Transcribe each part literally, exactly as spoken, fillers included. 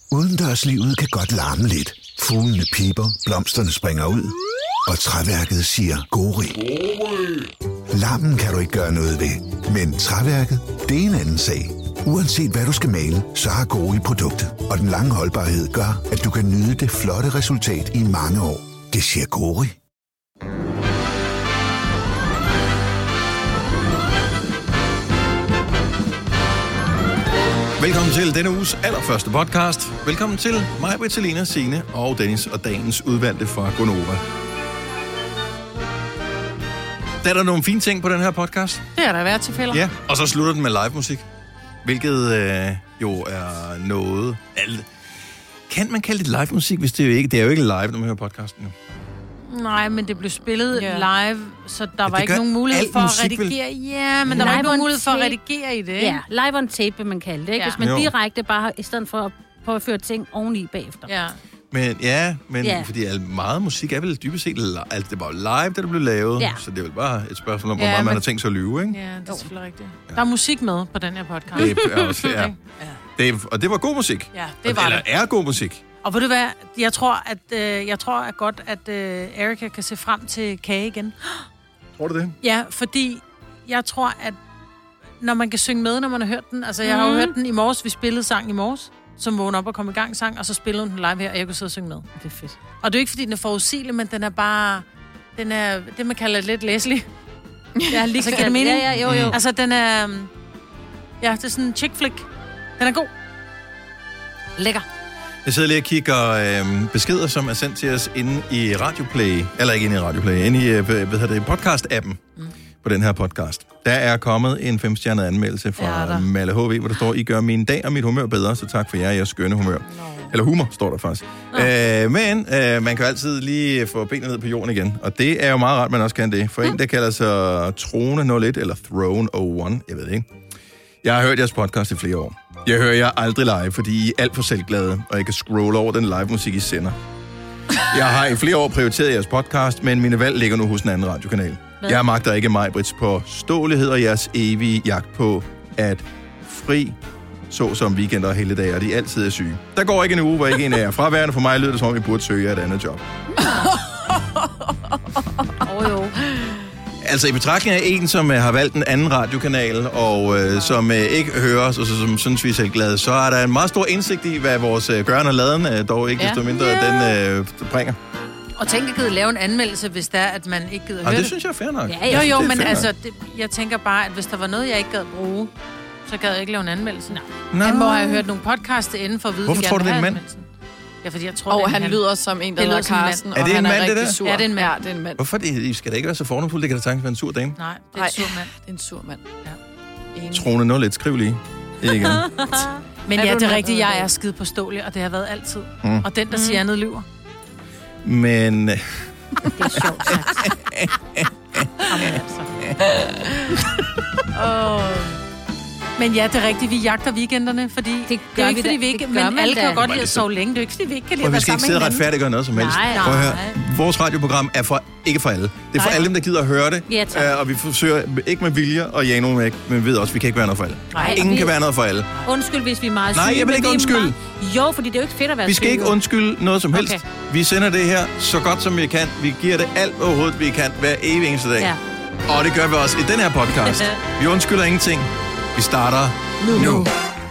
Udendørslivet kan godt larme lidt. Fuglene piper, blomsterne springer ud, og træværket siger gori. Larmen kan du ikke gøre noget ved, men træværket, det er en anden sag. Uanset hvad du skal male, så har Gori produktet, og den lange holdbarhed gør, at du kan nyde det flotte resultat i mange år. Det siger Gori. Velkommen til denne uges allerførste podcast. Velkommen til mig, Britt, Signe og Dennis og dagens udvalgte fra Gonova. Der er der nogle fine ting på den her podcast. Det er der været tilfælde. Ja, og så slutter den med live musik, hvilket øh, jo er noget... Alt. Kan man kalde det live musik, hvis det er jo ikke... Det er jo ikke live, når man hører podcasten jo. Nej, men det blev spillet yeah. live, så der var ikke nogen mulighed for at redigere. Vil... Ja, men der var ikke nogen mulighed for at redigere i det. Ja, live on tape vil man kalde det, ikke? Ja. Hvis man jo. direkte bare, i stedet for at prøve at føre ting oveni bagefter. Ja. Men ja, men ja. fordi meget musik er vel dybest set... Altså, det var live, da det blev lavet, ja. Så det er vel bare et spørgsmål om, hvor ja, meget men... man har tænkt sig at lyve, ikke? Ja, det er selvfølgelig rigtigt. Ja. Der er musik med på den her podcast. Det er også, ja. ja. Det er, og det var god musik. Ja, det var Eller det. er god musik. Og ved du hvad, jeg tror, at, øh, jeg tror at godt, at øh, Erika kan se frem til kage igen. Tror du det? Ja, fordi jeg tror, at når man kan synge med, når man har hørt den... Altså, jeg har jo hørt den i morges. Vi spillede sang i morges, som vågnede op og kom i gang sang, og så spillede hun den live her, og jeg kunne sidde og synge med. Det er fedt. Og det er ikke, fordi den er forudsigelig, men den er bare... Den er det, man kalder lidt læselig. Ja, lige så giver det mening. Ja, ja, jo, jo. Altså, den er... Ja, det er sådan en chick flick. Den er god. Lækker. Jeg sidder lige og kigger øh, beskeder, som er sendt til os inde i Radioplay, eller ikke inde i Radioplay, inde i øh, hvad hedder det, podcast-appen mm. på den her podcast. Der er kommet en femstjernet anmeldelse fra ja, Malle H V, hvor der står, I gør min dag og mit humør bedre, så tak for jer, jeres skønne humør. No. Eller humor, står der faktisk. Øh, men øh, man kan jo altid lige få benene ned på jorden igen, og det er jo meget rart, man også kan det. For mm. en, der kalder sig Trone nul et, eller Throne nul et, jeg ved ikke. Jeg har hørt jeres podcast i flere år. Jeg hører jer aldrig live, fordi I er alt for selvglade, og jeg kan scrolle over den live musik, I sender. Jeg har i flere år prioriteret jeres podcast, men mine valg ligger nu hos en anden radiokanal. Hvad? Jeg magter ikke mig, Brits, på stålighed og jeres evige jagt på at fri, så som weekender og hele dage, og de altid er syge. Der går ikke en uge, hvor ikke en af jer fraværende. For mig lyder det, som om I burde søge jer et andet job. Åh oh, jo. Altså i betragtning af en, som uh, har valgt en anden radiokanal, og uh, som uh, ikke hører os, og så, som synes, vi er selv glade, så er der en meget stor indsigt i, hvad vores uh, gøren og laden, uh, dog ikke ja. desto mindre, yeah. den uh, bringer. Og tænk, at gider lave en anmeldelse, hvis det er, at man ikke gider ja, høre det. det synes jeg er fair nok. Ja, jo, jo, men altså, det, jeg tænker bare, at hvis der var noget, jeg ikke gad bruge, så gad jeg ikke lave en anmeldelse. Nej. Han må have hørt nogle podcasts inden for at vide, hvorfor tror du, det er en mand? Ja, fordi jeg tror, og han, han lyder som en, der hedder Carsten, er det og han en er mand, rigtig det sur. Ja, det er en mand. Ja, det er en mand. Hvorfor? I skal da ikke være så fornemfuldt, det kan da sagtens være en sur dame. Nej, det er en sur mand. Det er en sur mand. Ja. Trone nul et, skriv lige. Ikke men ja, det er rigtigt, jeg er skide påståelig, og det har været altid. Mm. Og den, der mm. siger andet, lyver. Men... Det er sjovt sagt. Jamen altså. Åh... Men ja, det er rigtigt, vi jagter weekenderne, fordi det, det er ikke, fordi vi ikke... Men alle kan jo godt lide at sove længe. Det er ikke, fordi vi ikke kan lide at være sammen med hinanden. Vi skal ikke sidde retfærdiggøre noget som helst. Nej, nej. Prøv at høre. Vores radioprogram er for, ikke for alle. Det er for nej. alle dem, der gider at høre det. Ja, uh, og vi forsøger ikke med vilje at jage nogen væk, men vi ved også, at vi kan ikke være noget for alle. Nej, Ingen vi... kan være noget for alle. Undskyld, hvis vi er meget syge. Nej, jeg vil ikke undskylde. Meget... Jo, fordi det er jo ikke fedt at være syge. Vi skal syge. ikke undskylde noget som helst. Okay. Vi sender det her så godt som vi kan. Vi giver det alt overhovedet, vi kan hver evig eneste dag. Ja. Og det gør vi også i den her podcast. Vi undskylder ingenting. Vi starter nu. nu.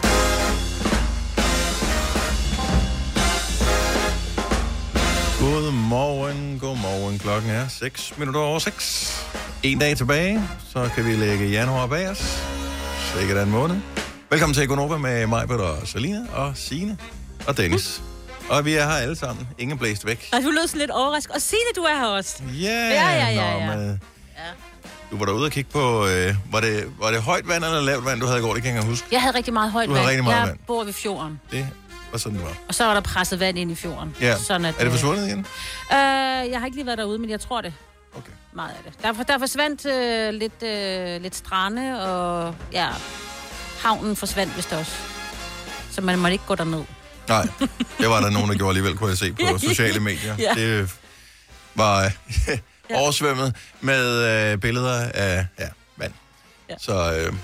Godmorgen, godmorgen. Klokken er seks minutter over seks. En dag tilbage, så kan vi lægge januar bag os. Sikkert en måned. Velkommen til Gonova med mig, Britt og Selina og Signe og Dennis. Og vi er her alle sammen. Ingen blæst væk. Og du lød sådan lidt overrasket. Og Signe, du er her også. Yeah, ja, ja, ja, ja. Nå, med... ja. Du var derude og kigge på, øh, var, det, var det højt vand eller lavt vand, du havde i går? Det kan jeg huske. Jeg havde rigtig meget højt du vand. Rigtig meget jeg vand. bor ved fjorden. Det var sådan, det var. Og så var der presset vand ind i fjorden. Ja. Sådan at, er det forsvundet igen? Øh, jeg har ikke lige været derude, men jeg tror det. Okay. Meget af det. Der, der forsvandt øh, lidt, øh, lidt strande, og ja, havnen forsvandt vist også. Så man måtte ikke gå derned. Nej, det var der nogen, der gjorde alligevel, kunne jeg se på sociale medier. Ja. Det var øh, oversvømmet med øh, billeder af ja, vand. Ja. Så øh,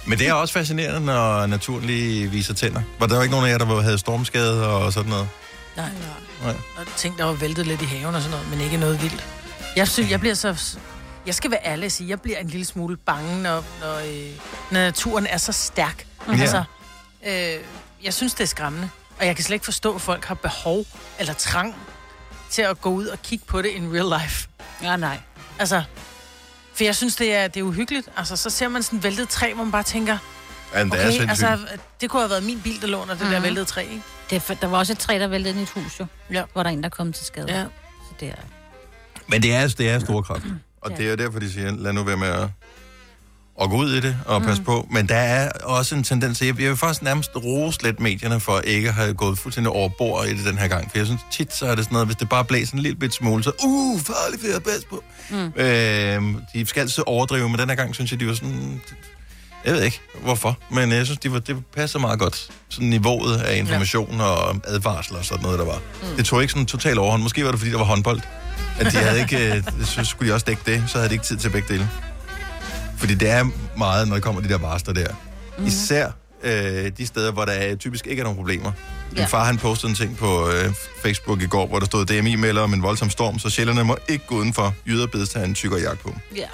Men det er også fascinerende, når naturen lige viser tænder. Var der jo ikke nogen af jer, der havde stormskade og sådan noget? Nej. Nej. Og ting, der var væltet lidt i haven og sådan noget, men ikke noget vildt. Jeg synes, jeg bliver så... Jeg skal være ærlig at sige, jeg bliver en lille smule bange, når, når, øh, når naturen er så stærk. Ja. Altså, øh, jeg synes, det er skræmmende. Og jeg kan slet ikke forstå, at folk har behov eller trang til at gå ud og kigge på det in real life. Ja, nej. Altså, for jeg synes, det er, det er uhyggeligt. Altså, så ser man sådan et væltet træ, hvor man bare tænker, Ja, det er okay, sindssygt. altså, det kunne have været min bil, der lå under det mm. der væltede træ, ikke? Det er, for- der var også et træ, der væltede ind i et hus, jo. Ja. Hvor der er en, der kom til skade. Ja. Så det er... Men det er, det er store kraft. Og Ja. det er jo derfor, de siger, lad nu være med at, at gå ud i det og passe mm. på. Men der er også en tendens, jeg, jeg vil faktisk nærmest rose lidt medierne for ikke at have gået fuldstændig over bord i det den her gang. For jeg synes tit, så er det sådan noget, hvis det bare blæser en lille bit smule, så uh, farligt for at passe på. Mm. Øh, de skal altid overdrive, men den her gang synes jeg, de var sådan... Jeg ved ikke, hvorfor, men jeg synes, de var, det passer meget godt. Sådan niveauet af information ja. og advarsler og sådan noget, der var. Mm. Det tog ikke sådan total overhånd. Måske var det, fordi der var håndbold. At de havde ikke... Så skulle de også dække det, så havde de ikke tid til begge dele. Fordi det er meget, når der kommer de der varsler der. Mm-hmm. Især øh, de steder, hvor der typisk ikke er nogen problemer. Min Ja. far, han postede en ting på øh, Facebook i går, hvor der stod, D M I melder om en voldsom storm, så sjælderne må ikke gå udenfor. Jyder bedes tage en tykkere jakke på. Ja.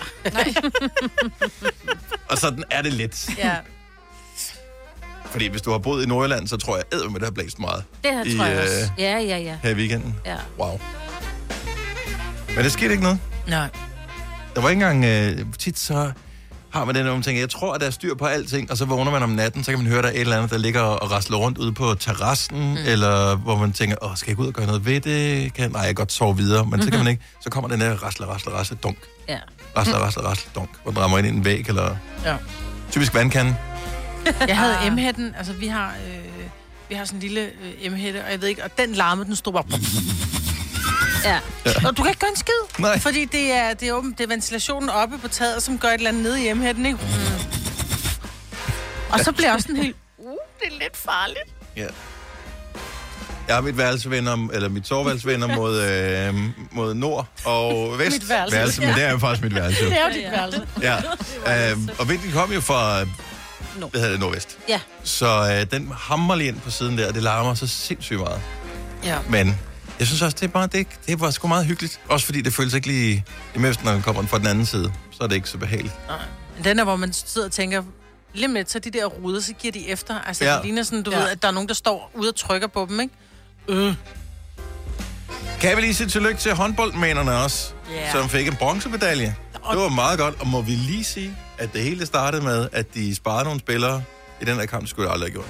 Og sådan er det lidt. Ja. Fordi hvis du har boet i Nordjylland, så tror jeg, at det har blæst meget. Det her I, tror jeg også. øh, Ja, ja, ja. her i weekenden. Ja. Wow. Men der skete ikke noget. Nej. Der var ikke engang... Øh, tit så har man den om ting. Jeg tror, at der er styr på alting, og så vågner man om natten, så kan man høre, der er et eller andet, der ligger og rasler rundt ude på terrassen, mm. eller hvor man tænker, åh, skal jeg gå ud og gøre noget ved det? Kan... Nej, jeg kan godt sove videre, men mm-hmm. så kan man ikke. Så kommer den der rasler, rasler, rasler, dunk. Ja. Rasler, rasler, rasler, dunk. Hvor den rammer ind i en væg, eller... Ja. Typisk vandkande. Jeg havde M-hætten, altså vi har, øh, vi har sådan en lille øh, M-hætte, og jeg ved ikke, og den larme, den stod bare... Ja. Og du kan ikke gøre en skid, Nej. fordi det er, det er åbent, det er ventilationen oppe på taget, som gør et eller andet nede i M-hætten, ikke? Mm. Og så bliver jeg også sådan helt, uh, det er lidt farligt. Ja. Jeg har mit værelsevender, eller mit soveværelsevender mod, øh, mod nord og vest. Mit værelse. Men det er jo faktisk mit værelse. Det er jo dit værelse. Ja. Øhm, og vinden kom jo fra, hvad hedder det, nordvest. Ja. Så øh, den hammer lige ind på siden der, og det larmer så sindssygt meget. Ja. Men jeg synes også, det er bare, det, det var sgu meget hyggeligt. Også fordi det føles ikke lige, imens når den kommer fra den anden side, så er det ikke så behageligt. Nej. Den er, hvor man sidder og tænker, lige med, så de der ruder, så giver de efter. Altså, Ja. det ligner sådan, du Ja. ved, at der er nogen, der står ude og trykker på dem, ikke? Øh. Kan vi lige sige tillykke til håndboldmænerne også, Ja. som fik en bronzemedalje. Det var meget godt, og må vi lige sige, at det hele startede med, at de sparede nogle spillere i den der kamp, det skulle jeg aldrig have gjort.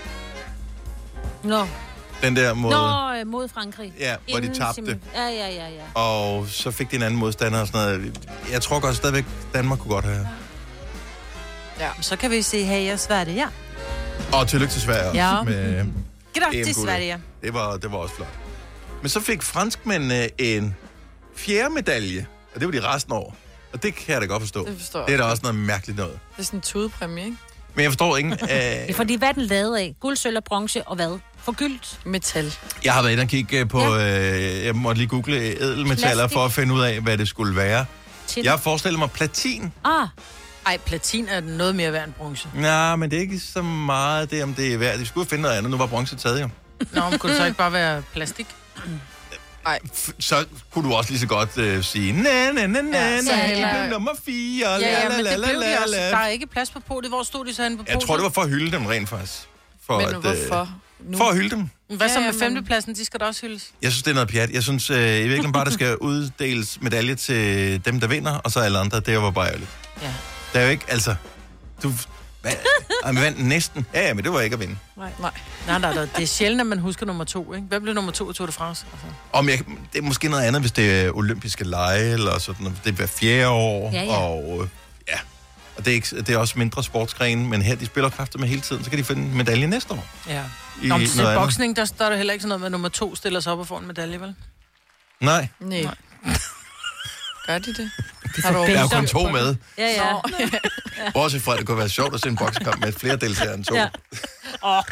Nå. Den der mod... Nå, øh, mod Frankrig. Ja, hvor de Inden tabte. sim- Ja, ja, ja, ja. Og så fik de en anden modstander og sådan noget. Jeg tror godt stadigvæk, Danmark kunne godt have. Så kan vi se, hey, jeg Sverige, ja. Og tillykke til Sverige også. Ja. Med Grattis, E M-guldet. Sverige. Det var, det var også flot. Men så fik franskmændene en fjerde medalje, og det var de resten over. Og det kan jeg da godt forstå. Det forstår jeg. Det er da også noget mærkeligt noget. Det er sådan en tudepræmie, ikke? Men jeg forstår ikke... Ja, Øh, fordi hvad er den lavet af? Guld, sølv og bronze og hvad? Forgyldt? Metal. jeg har været inde og kigge på... Øh, jeg måtte lige google ædelmetaller Plastik. for at finde ud af, hvad det skulle være. Til Jeg forestiller mig platin. Ah, Ej, platin er noget mere værd end bronze. Nej, men det er ikke så meget det, om det er værd. De skulle finde noget andet. Nu var bronze taget jo. Nå, men kunne det så ikke bare være plastik? F- så kunne du også lige så godt øh, sige, næ, næ, næ, næ, Ja, næ, så det heller- blev nummer fire, Ja, la, ja, la, men la, det la, blev de la, også. la. Der er ikke plads på podiet. Hvor stod de så henne på Jeg podiet? tror, det var for at hylde dem rent faktisk. For Men at, øh, hvorfor? Nu? For at hylde dem. Hvad så Ja, med ja, femtepladsen? De skal da også hyldes. Jeg synes, det er noget pjat. Jeg synes øh, i virkeligheden bare, der skal uddeles medalje til dem, der vinder, og så alle andre. Det var bare ærgerligt. Ja. Det er jo ikke, altså... Du hvad? Ej, men vandt næsten. Ja, ja, men det var ikke at vinde. Nej. Nej. Nej, nej, nej. Det er sjældent, at man husker nummer to, ikke? Hvem blev nummer to i Tour de France? Altså. Om jeg, det er måske noget andet, hvis det er olympiske lege, eller sådan noget. Det er hver fjerde år, Ja, ja. og øh, ja... Og det er, ikke, det er også mindre sportsgrene, men her, de spiller kræfter med hele tiden, så kan de finde en medalje næste år. Ja. I Nå, men noget til andet. boksning, der står der heller ikke sådan noget med, at nummer to stiller sig op og får en medalje, vel? Nej, Nej. Nej. Gør de det? Det Har du- der er jo kun Bælter. to med. ja, ja. Bortset fra, at det kunne være sjovt at se en boksekamp med flere deltagere end to. Ja. Åh,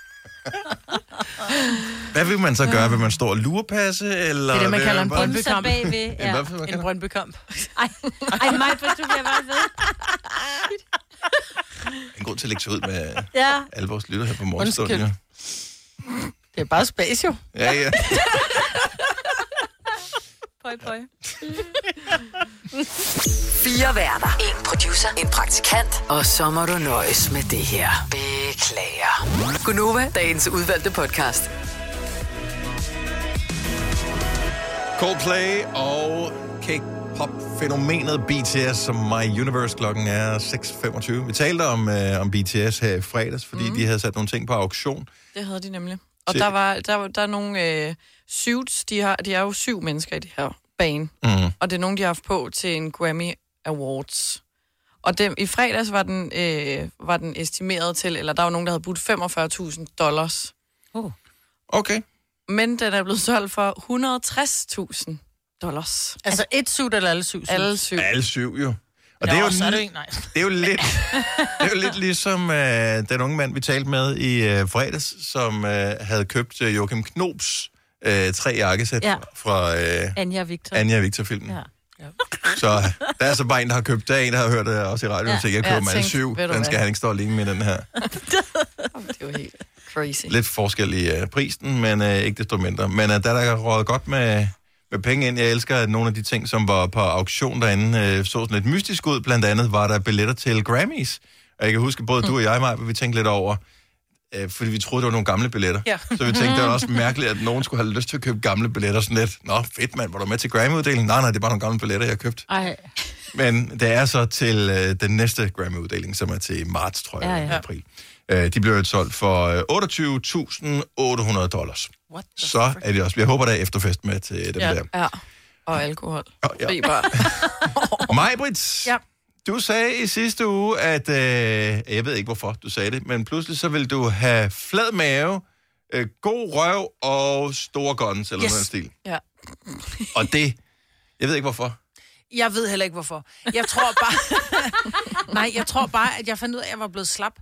Hvad vil man så gøre? Vil man stå og lurepasse, eller... Det er det, man vil kalder en bare- Brøndby. Så bagved. Ja. Ja. Hvad, hvad en kalder Brøndby-kamp. Ej, ej mig, for du bliver bare ved. næsten god til at lægge sig ud med Ja. alle vores lytter her på morgenstunden. Undskyld. Det er bare spas jo. Ja, ja. Pøj, pøj. Fire værter. En producer. En praktikant. Og så må du nøjes med det her. Beklager. Gunova, dagens udvalgte podcast. Coldplay og K-pop-fænomenet B T S, som My Universe, klokken er seks femogtyve. Vi talte om, øh, om B T S her i fredags, fordi mm. de havde sat nogle ting på auktion. Det havde de nemlig. Og Til... der var der, var, der er nogle øh, suits, de, har, de er jo syv mennesker i det her bane. Mm. Og det er nogle, de har haft på til en Grammy Awards. Og dem, i fredags var den, øh, var den estimeret til, eller der var nogen, der havde budt femogfyrre tusind dollars. Oh. Okay. Men den er blevet solgt for et hundrede og tres tusind dollars. Altså et suit eller alle syv suits? Alle syv. Alle syv jo. Og Og det er jo, så er det jo ikke, nej. det er jo lidt, det er jo lidt ligesom øh, den unge mand, vi talte med i øh, fredags, som øh, havde købt øh, Joachim Knobs øh, tre jakkesæt Ja. fra øh, Anja og Victor. Anja og Victor-filmen. Ja. Så der er så bare en, der har købt det. En, der har hørt det også i radioen, Ja. så jeg køber Ja, dem alle tænk, syv. ved du Den hvad? skal han ikke stå alene med, den her. Det var helt crazy. Lidt forskel i uh, prisen, men uh, ikke desto mindre. Men uh, der er der rådet godt med, med penge ind. Jeg elsker, at nogle af de ting, som var på auktion derinde, uh, så sådan lidt mystisk ud. Blandt andet var der billetter til Grammys. Og jeg kan huske, både du og jeg, Maja, vi tænkte lidt over, uh, fordi vi troede, det var nogle gamle billetter. Ja. Så vi tænkte, det var også mærkeligt, at nogen skulle have lyst til at købe gamle billetter. Sådan lidt, nå fedt mand, var du med til Grammy-uddelingen? Nej, nej, det er bare nogle gamle billetter, jeg har købt. Ej. Men det er så til øh, den næste Grammy-uddeling, som er til marts, tror jeg, Ja, ja. i april. Øh, de bliver jo solgt for øh, otteogtyve tusind otte hundrede dollars. What the Så frick? er det også. Jeg håber, der er efterfest med til dem Ja. der. Ja. Og alkohol. Oh, ja. Fri bar. Maj-Brit, Ja. du sagde i sidste uge, at, øh, jeg ved ikke hvorfor du sagde det, men pludselig så vil du have flad mave, øh, god røv og store guns, eller Yes. noget stil. Ja. Og det, jeg ved ikke hvorfor. Jeg ved heller ikke, hvorfor. Jeg tror bare... Nej, jeg tror bare, at jeg fandt ud af, at jeg var blevet slap.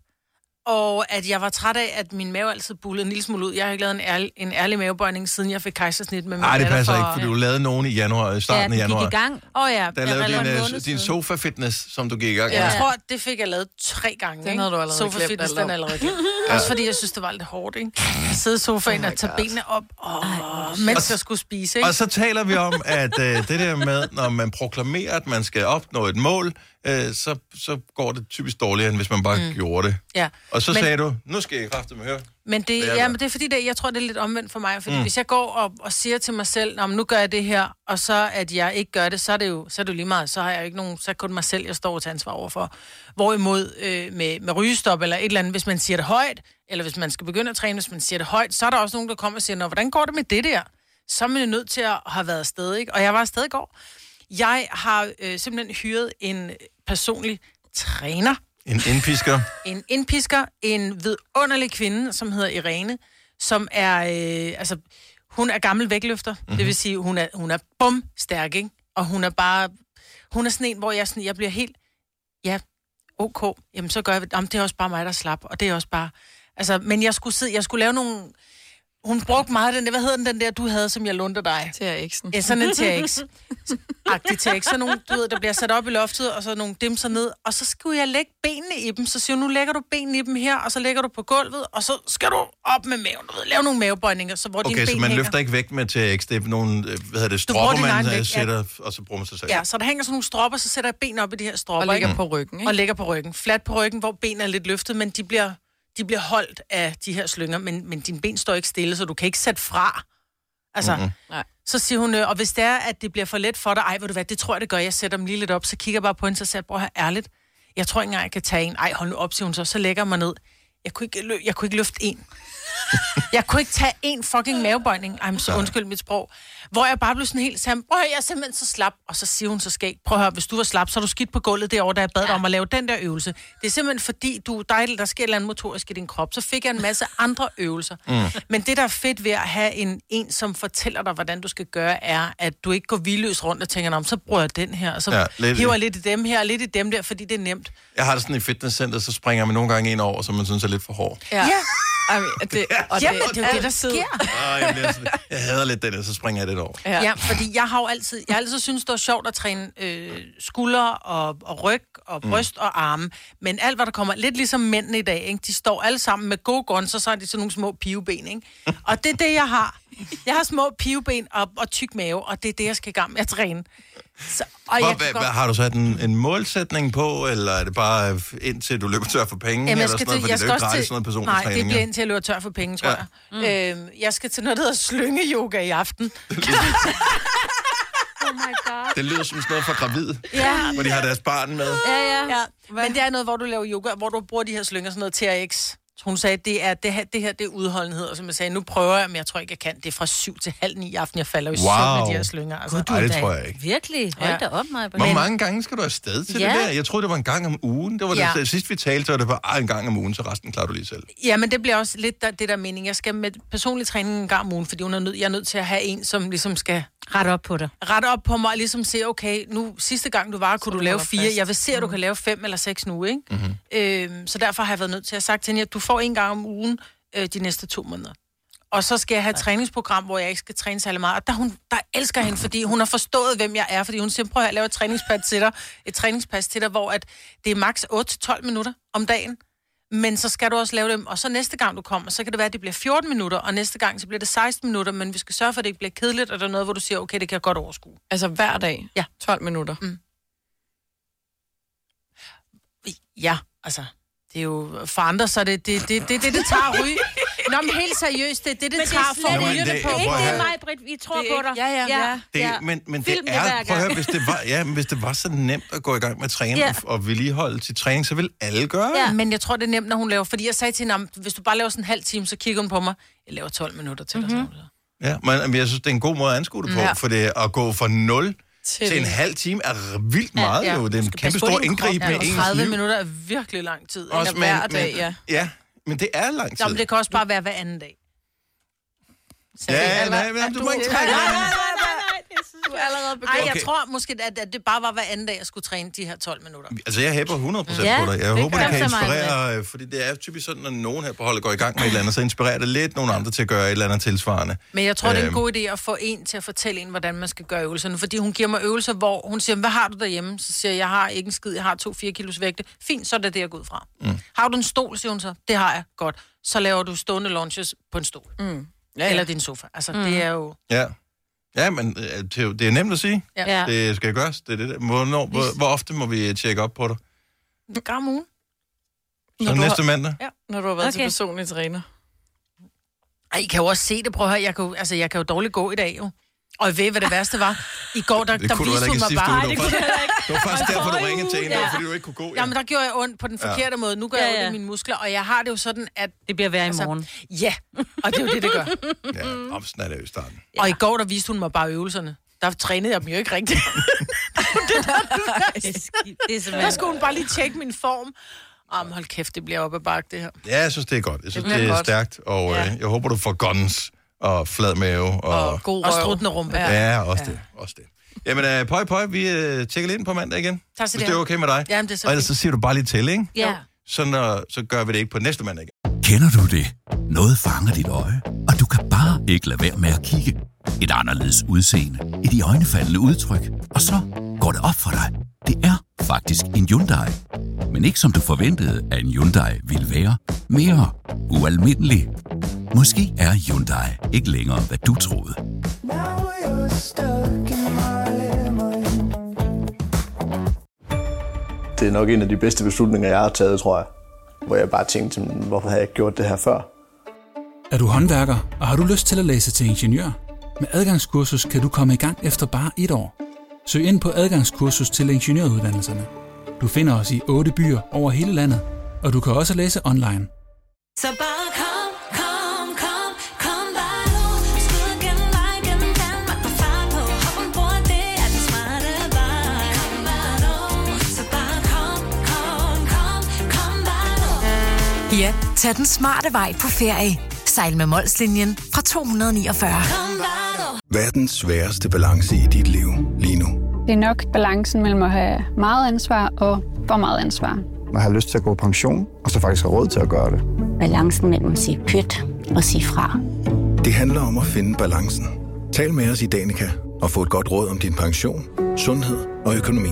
Og at jeg var træt af, at min mave altid bullede en lille smule ud. Jeg har ikke lavet en ærlig, en ærlig mavebøjning, siden jeg fik kejsersnit med min Nej, det datter passer for... ikke, for du lavede nogen i januar, i Ja, starten den af januar. gik i gang. Åh oh, ja, Der lavede jeg din, en øh, måned din siden. sofa-fitness, som du gik i gang med. Jeg Ja. tror, det fik jeg lavet tre gange. Den ikke? havde du allerede Sofa glemt fitness, alt den om. er allerede glemt. Også fordi jeg synes, det var lidt hårdt, ikke? At sidde i sofaen Oh og tage God. benene op, åh, mens jeg skulle spise, ikke? Og så taler vi om, at øh, det der med, når man proklamerer, at man skal opnå et mål, øh, så, så går det typisk dårligere, end hvis man bare mm. gjorde det. Ja. Og så Men- sagde du, nu skal jeg kraftedeme høre. Men det, Det er ja, der. men det er fordi, det, jeg tror, det er lidt omvendt for mig. Fordi mm. hvis jeg går og, og siger til mig selv, "Nå, men nu gør jeg det her, og så at jeg ikke gør det, så er det jo, så er det jo lige meget. Så har jeg jo ikke nogen, så er det kun mig selv, jeg står til ansvar overfor. Hvorimod øh, med, med rygestop eller et eller andet, hvis man siger det højt, eller hvis man skal begynde at træne, hvis man siger det højt, så er der også nogen, der kommer og siger, "Nå, hvordan går det med det der?" Så er man jo nødt til at have været afsted, ikke? Og jeg var afsted i går. Jeg har øh, simpelthen hyret en personlig træner, En indpisker. en indpisker, en vidunderlig kvinde, som hedder Irene, som er, øh, altså, hun er gammel vægtløfter. Mm-hmm. Det vil sige, hun er, hun er bum stærk, ikke? Og hun er bare, hun er sådan en, hvor jeg, sådan, jeg bliver helt, ja, ok, jamen så gør jeg, jamen, det er også bare mig, der slap, og det er også bare, altså, men jeg skulle sidde, jeg skulle lave nogle, hun brugte meget den der, hvad hedder den, den der, du havde, som jeg lånte dig? Til Eriksen. Ja, sådan en T X-agtig T X. Sådan nogle, du ved, der bliver sat op i loftet, og så nogle dimser ned, og så skulle jeg lægge benene i dem. Så siger hun, nu lægger du benene i dem her, og så lægger du på gulvet, og så skal du op med maven, du ved, lave nogle mavebøjninger, så hvor dine Okay, ben så man hænger. løfter ikke vægt med T X. Det er nogle, øh, hvad hedder det, bruger stropper, din egen man øh, vægt, ja. sætter, og så bruger man sig selv. Ja, så der hænger sådan nogle stropper, så sætter jeg benene op i de her Og stropper, ligger ikke? på ryggen, ikke? Og ligger på ryggen. Flat på ryggen, hvor benene er lidt løftet, men de bliver, de bliver holdt af de her slynger, men, men dine ben står ikke stille, så du kan ikke sætte fra. Altså, Mhm. Nej. så siger hun, øh, og hvis det er, at det bliver for let for dig, ej, ved du hvad, det tror jeg, det gør, jeg sætter dem lige lidt op, så kigger jeg bare på hende, så siger jeg, bror, her ærligt, jeg tror ikke engang, jeg kan tage en, ej, hold nu op, siger hun så, så lægger jeg mig ned. Jeg kunne ikke, lø- jeg kunne ikke løfte en. Jeg kunne ikke tage en fucking mavebøjning, ej, men så undskyld mit sprog, hvor jeg bare blev sådan helt sammen, prøv at høre, jeg er simpelthen så slap, og så siger hun så skægt, prøv at høre, hvis du var slap, så er du skidt på gulvet derovre, da jeg bad dig om at lave den der øvelse. Det er simpelthen fordi, du, der, er, der sker et eller andet motorisk i din krop, så fik jeg en masse andre øvelser. Mm. Men det, der er fedt ved at have en, en, som fortæller dig, hvordan du skal gøre, er, at du ikke går vildløs rundt og tænker, om så bruger jeg den her, og så Ja, ja, lidt- hiver jeg lidt i dem her, og lidt i dem der, fordi det er nemt. Jeg har det sådan i fitnesscenter, så springer man nogle gange en over, som man synes er lidt for hård. Ja. Ej, det, det, og Jamen, det, det er jo det, der sker. Ej, jeg, bliver sådan, jeg hader lidt det der, så springer jeg det over. Ja. ja, fordi jeg har jo altid, jeg har altid synes det var sjovt at træne øh, skuldre og, og ryg og bryst mm. og arme. Men alt, hvad der kommer, lidt ligesom mændene i dag, ikke? De står alle sammen med gode guns, og så har de sådan nogle små piveben, ikke? Og det er det, jeg har. Jeg har små piveben og, og tyk mave, og det er det, jeg skal i gang med at træne. Så, og Hvor, jeg hvad, godt... har du sat en, en målsætning på, eller er det bare indtil du løber tør for penge? Jamen, jeg eller skal sådan noget, til, jeg fordi skal det er jo også gratis til, sådan noget personlig nej, træning. det bliver indtil jeg løber tør for penge, tror ja. jeg. Mm. Øhm, jeg skal til noget, der hedder slynge-yoga i aften. Oh my god. Det lyder som sådan noget for gravid, Ja. hvor de har deres barn med. Ja, ja. Ja, men det er noget, hvor du laver yoga, hvor du bruger de her slynger, sådan noget T R X. Hun sagde, det er det her, det her det er udholdenhed, og som jeg sagde, nu prøver jeg, men jeg tror ikke, jeg kan. Det er fra syv til halv ni i aften, jeg falder i søvn Wow. med de her slynger. Altså. Ej, det tror jeg ikke. Virkelig? Hold Ja. da op, mig. Hvor mange gange skal du afsted til Ja. det der? Jeg troede, det var en gang om ugen. Det var Ja. det, sidst vi talte, så var det bare en gang om ugen, så resten klarer du lige selv. Ja, men det bliver også lidt der, det der mening. Jeg skal med personlig træning en gang om ugen, fordi hun er nød, jeg er nødt til at have en, som ligesom skal Ret op på dig. rette op på mig og ligesom se, okay, nu sidste gang du var, kunne Så du du lave holder fire. fast. Jeg vil se, at du kan lave fem eller seks nu, ikke? Mm-hmm. Øhm, så derfor har jeg været nødt til at have sagt til hende, at du får en gang om ugen øh, de næste to måneder. Og så skal jeg have et træningsprogram, hvor jeg ikke skal træne særlig meget. Og der, hun, der elsker hende, fordi hun har forstået, hvem jeg er. Fordi hun siger, prøv at lave et træningspas til dig, et træningspas til dig, hvor at det er maks otte til tolv minutter om dagen. Men så skal du også lave dem, og så næste gang du kommer, så kan det være, at det bliver fjorten minutter, og næste gang så bliver det seksten minutter, men vi skal sørge for, at det ikke bliver kedeligt, og der er noget, hvor du siger, okay, det kan jeg godt overskue. Altså hver dag? Ja. tolv minutter? Mm. Ja, altså, det er jo for andre, så det det, det, det, det, det tager at ryge. Nå, men helt seriøst, det er det, det, Men det tager er for at slet ryge ikke- det på. Prøv Ikke at det høre. er mig, Britt. Vi tror Det er på dig. ikke- ja, ja, ja. Det, ja. men, men det Film det hver er, gang. prøv at høre, hvis det var, ja, men hvis det var så nemt at gå i gang med at træne Ja. ja. og, og vedligeholde til træning, så vil alle gøre det. Ja. Men jeg tror, det er nemt, når hun laver, fordi jeg sagde til hende, hvis du bare laver sådan en halv time, så kigger hun på mig, jeg laver tolv minutter til dig. Mm-hmm. Ja, men, men jeg synes, det er en god måde at anskue det på, Ja. ja. for det at gå fra nul Til, til en halv time er vildt meget. Ja. Jo. Det er en Du skal kæmpe passe på stor din indgreb krop. med Ja, ens tredive liv. minutter er virkelig lang tid. Også, Eller hver dag, ja. Ja, men det er lang tid. Nå, men det kan også bare være hver anden dag. Så Ja, det- ja, eller- nej, men du må ikke Nej, trække nej, det. nej, nej. Du er allerede begyndt. Ej, jeg Okay. tror måske, at, at det bare var hver anden dag, jeg skulle træne de her tolv minutter. Altså, jeg hæpper hundrede procent Ja, på dig. Jeg det håber, gør det kan så meget inspirere, øh, fordi det er typisk sådan, når nogen her på holdet går i gang med et eller andet, så inspirerer det lidt nogle andre til at gøre et eller andet tilsvarende. Men jeg tror, det er en Øhm. god idé at få en til at fortælle en, hvordan man skal gøre øvelserne. Fordi hun giver mig øvelser, hvor hun siger, hvad har du derhjemme? Så siger jeg, jeg har ikke en skid, jeg har to fire kilos vægte. Fint, så er det det, jeg går ud fra. Mm. Har du en stol, siger hun så? Det har jeg. Godt. Så laver du stående lunges på en stol. Mm. Ja, ja. Eller din sofa. Altså, mm. det er jo... Ja. Ja, men øh, det er jo- det er nemt at sige. Ja. Ja. Det skal gøres. Det er det der. Hvornår, hvor, hvor ofte må vi tjekke op på dig? En gang om ugen. Så Når du næste har- mandag? Ja. Når du har været okay. til Okay. personlig træner. Ej, I kan jo også se det. Prøv at høre, jeg kan jo, altså, jeg kan jo dårligt gå i dag, jo. Og I ved, hvad det værste var? I går, der, Det der kunne du viste heller hun ikke mig sidste bare... uge. Ej, Det det var kunne jeg heller ikke. Det var faktisk derfor, du ringede til hende, Ja. ja. fordi du ikke kunne gå. Ja. Jamen, der gjorde jeg ondt på den forkerte ja. måde. Nu gør Ja, jeg ondt ja. i mine muskler, og jeg har det jo sådan, at... Det bliver værre i Altså, morgen. Ja, og det er jo det, det gør. Ja, om sådan er det jo i starten. Og i går, der viste hun mig bare øvelserne. Der trænede jeg dem jo ikke rigtigt. Det er skidt. Det er Der simpelthen... skulle hun bare lige tjekke min form. Jamen, hold kæft, det bliver op ad bakke, det her. Ja, jeg synes, det er godt. Jeg synes, Det det, bliver er godt. stærkt, og Ja. øh, jeg håber, du får guns og flad mave. Og, Og god Og røv. struttende rumpe. Ja. ja, også det. Også det. Jamen, øh, pøj, pøj, vi øh, tjekker lidt ind på mandag igen. Tak skal Hvis du det er have. okay med dig. Jamen, det er så Og ellers så fint. siger du bare lige til, ikke? Ja. Så, når, så gør vi det ikke på næste mandag igen. Kender du det? Noget fanger dit øje, og du kan bare ikke lade være med at kigge. Et anderledes udseende, et iøjnefaldende udtryk, og så går det op for dig. Det er faktisk en Hyundai. Men ikke som du forventede, at en Hyundai ville være. Mere ualmindelig. Måske er Hyundai ikke længere, hvad du troede. Det er nok en af de bedste beslutninger, jeg har taget, tror jeg. Hvor jeg bare tænkte, hvorfor har jeg ikke gjort det her før? Er du håndværker, og har du lyst til at læse til ingeniør? Med adgangskursus kan du komme i gang efter bare et år. Søg ind på adgangskursus til ingeniøruddannelserne. Du finder os i otte byer over hele landet, og du kan også læse online. Så bare kom, kom, kom, kom bare nu. Skud gennem vej, gennem Danmark på fart på. Hop ombord, det er den smarte vej. Kom bare nu. Så bare kom, kom, kom, kom bare nu. Ja, tag den smarte vej på ferie. Sejl med Molslinjen fra to hundrede niogfyrre. Kom bare nu. Verdens sværeste balance i dit liv lige nu. Det er nok balancen mellem at have meget ansvar og for meget ansvar. Man har lyst til at gå på pension, og så faktisk have råd til at gøre det. Balancen mellem at sige pyt og sige fra. Det handler om at finde balancen. Tal med os i Danica og få et godt råd om din pension, sundhed og økonomi.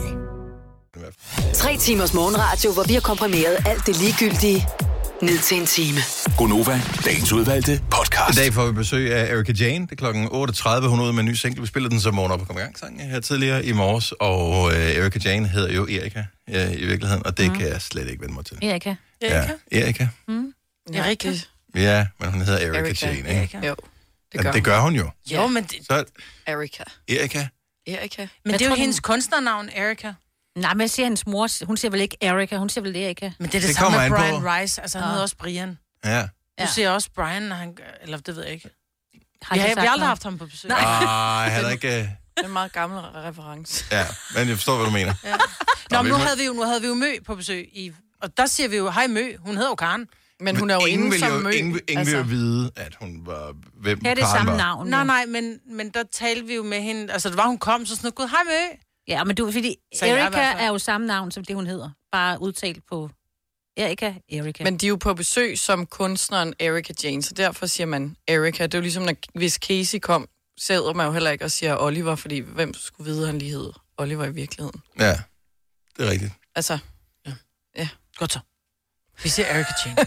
Tre timers morgenradio, hvor vi har komprimeret alt det ligegyldige ned til en time. Gonova, dagens udvalgte podcast. I dag får vi besøg af Erika Jane. Det er klokken otte tredive. Hun er ude med en ny single. Vi spillede den så morgen op og kom i gang sangen her tidligere i morges. Og uh, Erika Jane hedder jo Erika uh, i virkeligheden, og det mm. kan jeg slet ikke vende mig til. Erika. Ja, Erika. Mm. Erika. Ja, men hun hedder Erika, Erika. Jane, ikke? Erika. Jo, det gør, ja, det gør hun jo. Jo, men det, Så Erika. Erika. Erika. men det er jo hendes kunstnernavn, Erika. Nej, men jeg siger hendes mor, hun siger vel ikke Erika, hun siger vel Erika. Men det er det, Det det samme kommer med an på. Brian Rice. Altså, han Ja. hedder også Brian. Ja. Du Ja. siger også Brian, når han... Eller det ved jeg ikke. Har Vi de har, vi sagt har aldrig noget? haft ham på besøg. Nej, han er ikke... Uh... Det er en meget gammel reference. Ja, men jeg forstår, hvad du mener. Ja. Nå, men vi nu må- havde vi jo, nu havde vi jo Mø på besøg. I, og der siger vi jo, hej Mø, hun hedder jo Karen. Men hun er jo ingen inde vil som jo, mø. ingen, vil- ingen vil jo vide, at hun var... Hvem Her er det Karen samme var. navn. Nej, jo. nej, men, men der talte vi jo med hende. Altså, det var, hun kom, så sådan noget, gud, hej Mø. Ja, men du, fordi Sagde jeg i Erika hvert fald. er jo samme navn, som det hun hedder. Bare udtalt på Erika, Erika. Men de er jo på besøg som kunstneren Erika Jane, så derfor siger man Erika. Det er jo ligesom, når, hvis Casey kom, så hedder man jo heller ikke og siger Oliver, fordi hvem skulle vide, at han lige hed Oliver i virkeligheden. Ja, det er rigtigt. Altså, Godt så. Vi siger Erika Jane.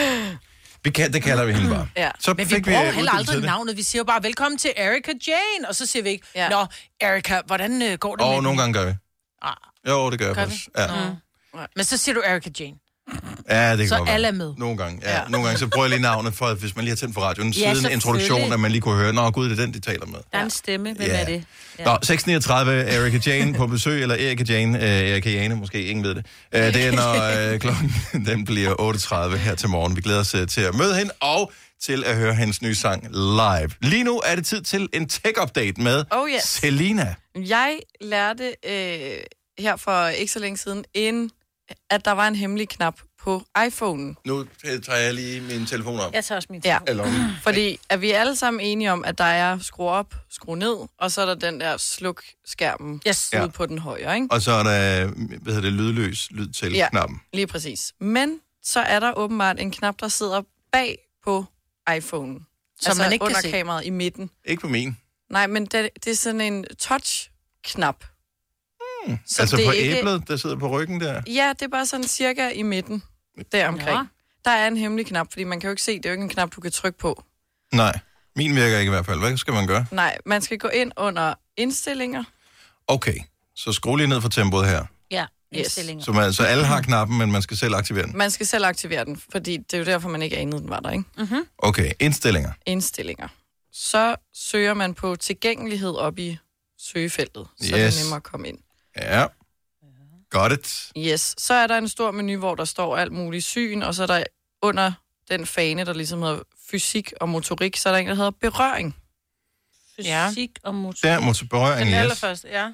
Vi kan, det kalder vi hende bare. ja. Så Men vi fik bruger vi jo heller uddelt aldrig til det. navnet. Vi siger jo bare, velkommen til Erika Jane. Og så siger vi ikke, Ja. nå, Erika, hvordan øh, går det med Og den? nogle gange gør vi. Ah, Jo, det gør jeg gør vi? faktisk. Ja. Nå. Men så siger du Erika Jane. Ja, det kan Så godt være. alle er med. Nogle gange, ja. Ja. Nogle gange, så bruger jeg lige navnet, for, at hvis man lige har tændt for radioen, Ja, siden selvfølgelig. introduktionen, at man lige kunne høre, nå gud, det er den, de taler med. Der er en stemme. Hvem Ja. er det? Ja. Nå, seks niogtredive, Erika Jane på besøg, eller Erika Jane, øh, Erika Jane, måske, ingen ved det. Øh, det er, når øh, klokken den bliver otte tredive her til morgen. Vi glæder os øh, til at møde hende, og til at høre hendes nye sang live. Lige nu er det tid til en tech-update med Oh, yes. Selina. Jeg lærte øh, her for ikke så længe siden, en, at der var en hemmelig knap på iPhone'en. Nu tager jeg lige min telefon op. Jeg tager også min Ja. telefon. Eller, Fordi er vi alle sammen enige om, at der er skru op, skru ned, og så er der den der sluk skærmen Yes. ude Ja. på den højre, ikke? og så er der, hvad hedder det, lydløs lyd til Ja. knappen. Lige præcis. Men så er der åbenbart en knap, der sidder bag på iPhone'en. Som altså man ikke under kan se. kameraet i midten. Ikke på min. Nej, men det, det er sådan en touch-knap. Hmm. Så Altså det på er ikke- æblet, der sidder på ryggen der. Ja, det er bare sådan cirka i midten, deromkring. Nå. Der er en hemmelig knap, fordi man kan jo ikke se, det er jo ikke en knap, du kan trykke på. Nej, min virker ikke i hvert fald. Hvad skal man gøre? Nej, man skal gå ind under indstillinger. Okay, så skru lige ned for tempoet her. Ja, Yes. indstillinger. Så, man, så alle har knappen, men man skal selv aktivere den. Man skal selv aktivere den, fordi det er jo derfor, man ikke anede, den var der, ikke? Mm-hmm. Okay, indstillinger. Indstillinger. Så søger man på tilgængelighed op i søgefeltet, så Yes. det er nemmere at komme ind. Ja. Got it. Yes. Så er der en stor menu, hvor der står alt muligt syn, og så er der under den fane, der ligesom hedder fysik og motorik, så er der en, der hedder berøring. Ja. Fysik og motor. Der må til berøring, Den yes. allerførste, ja.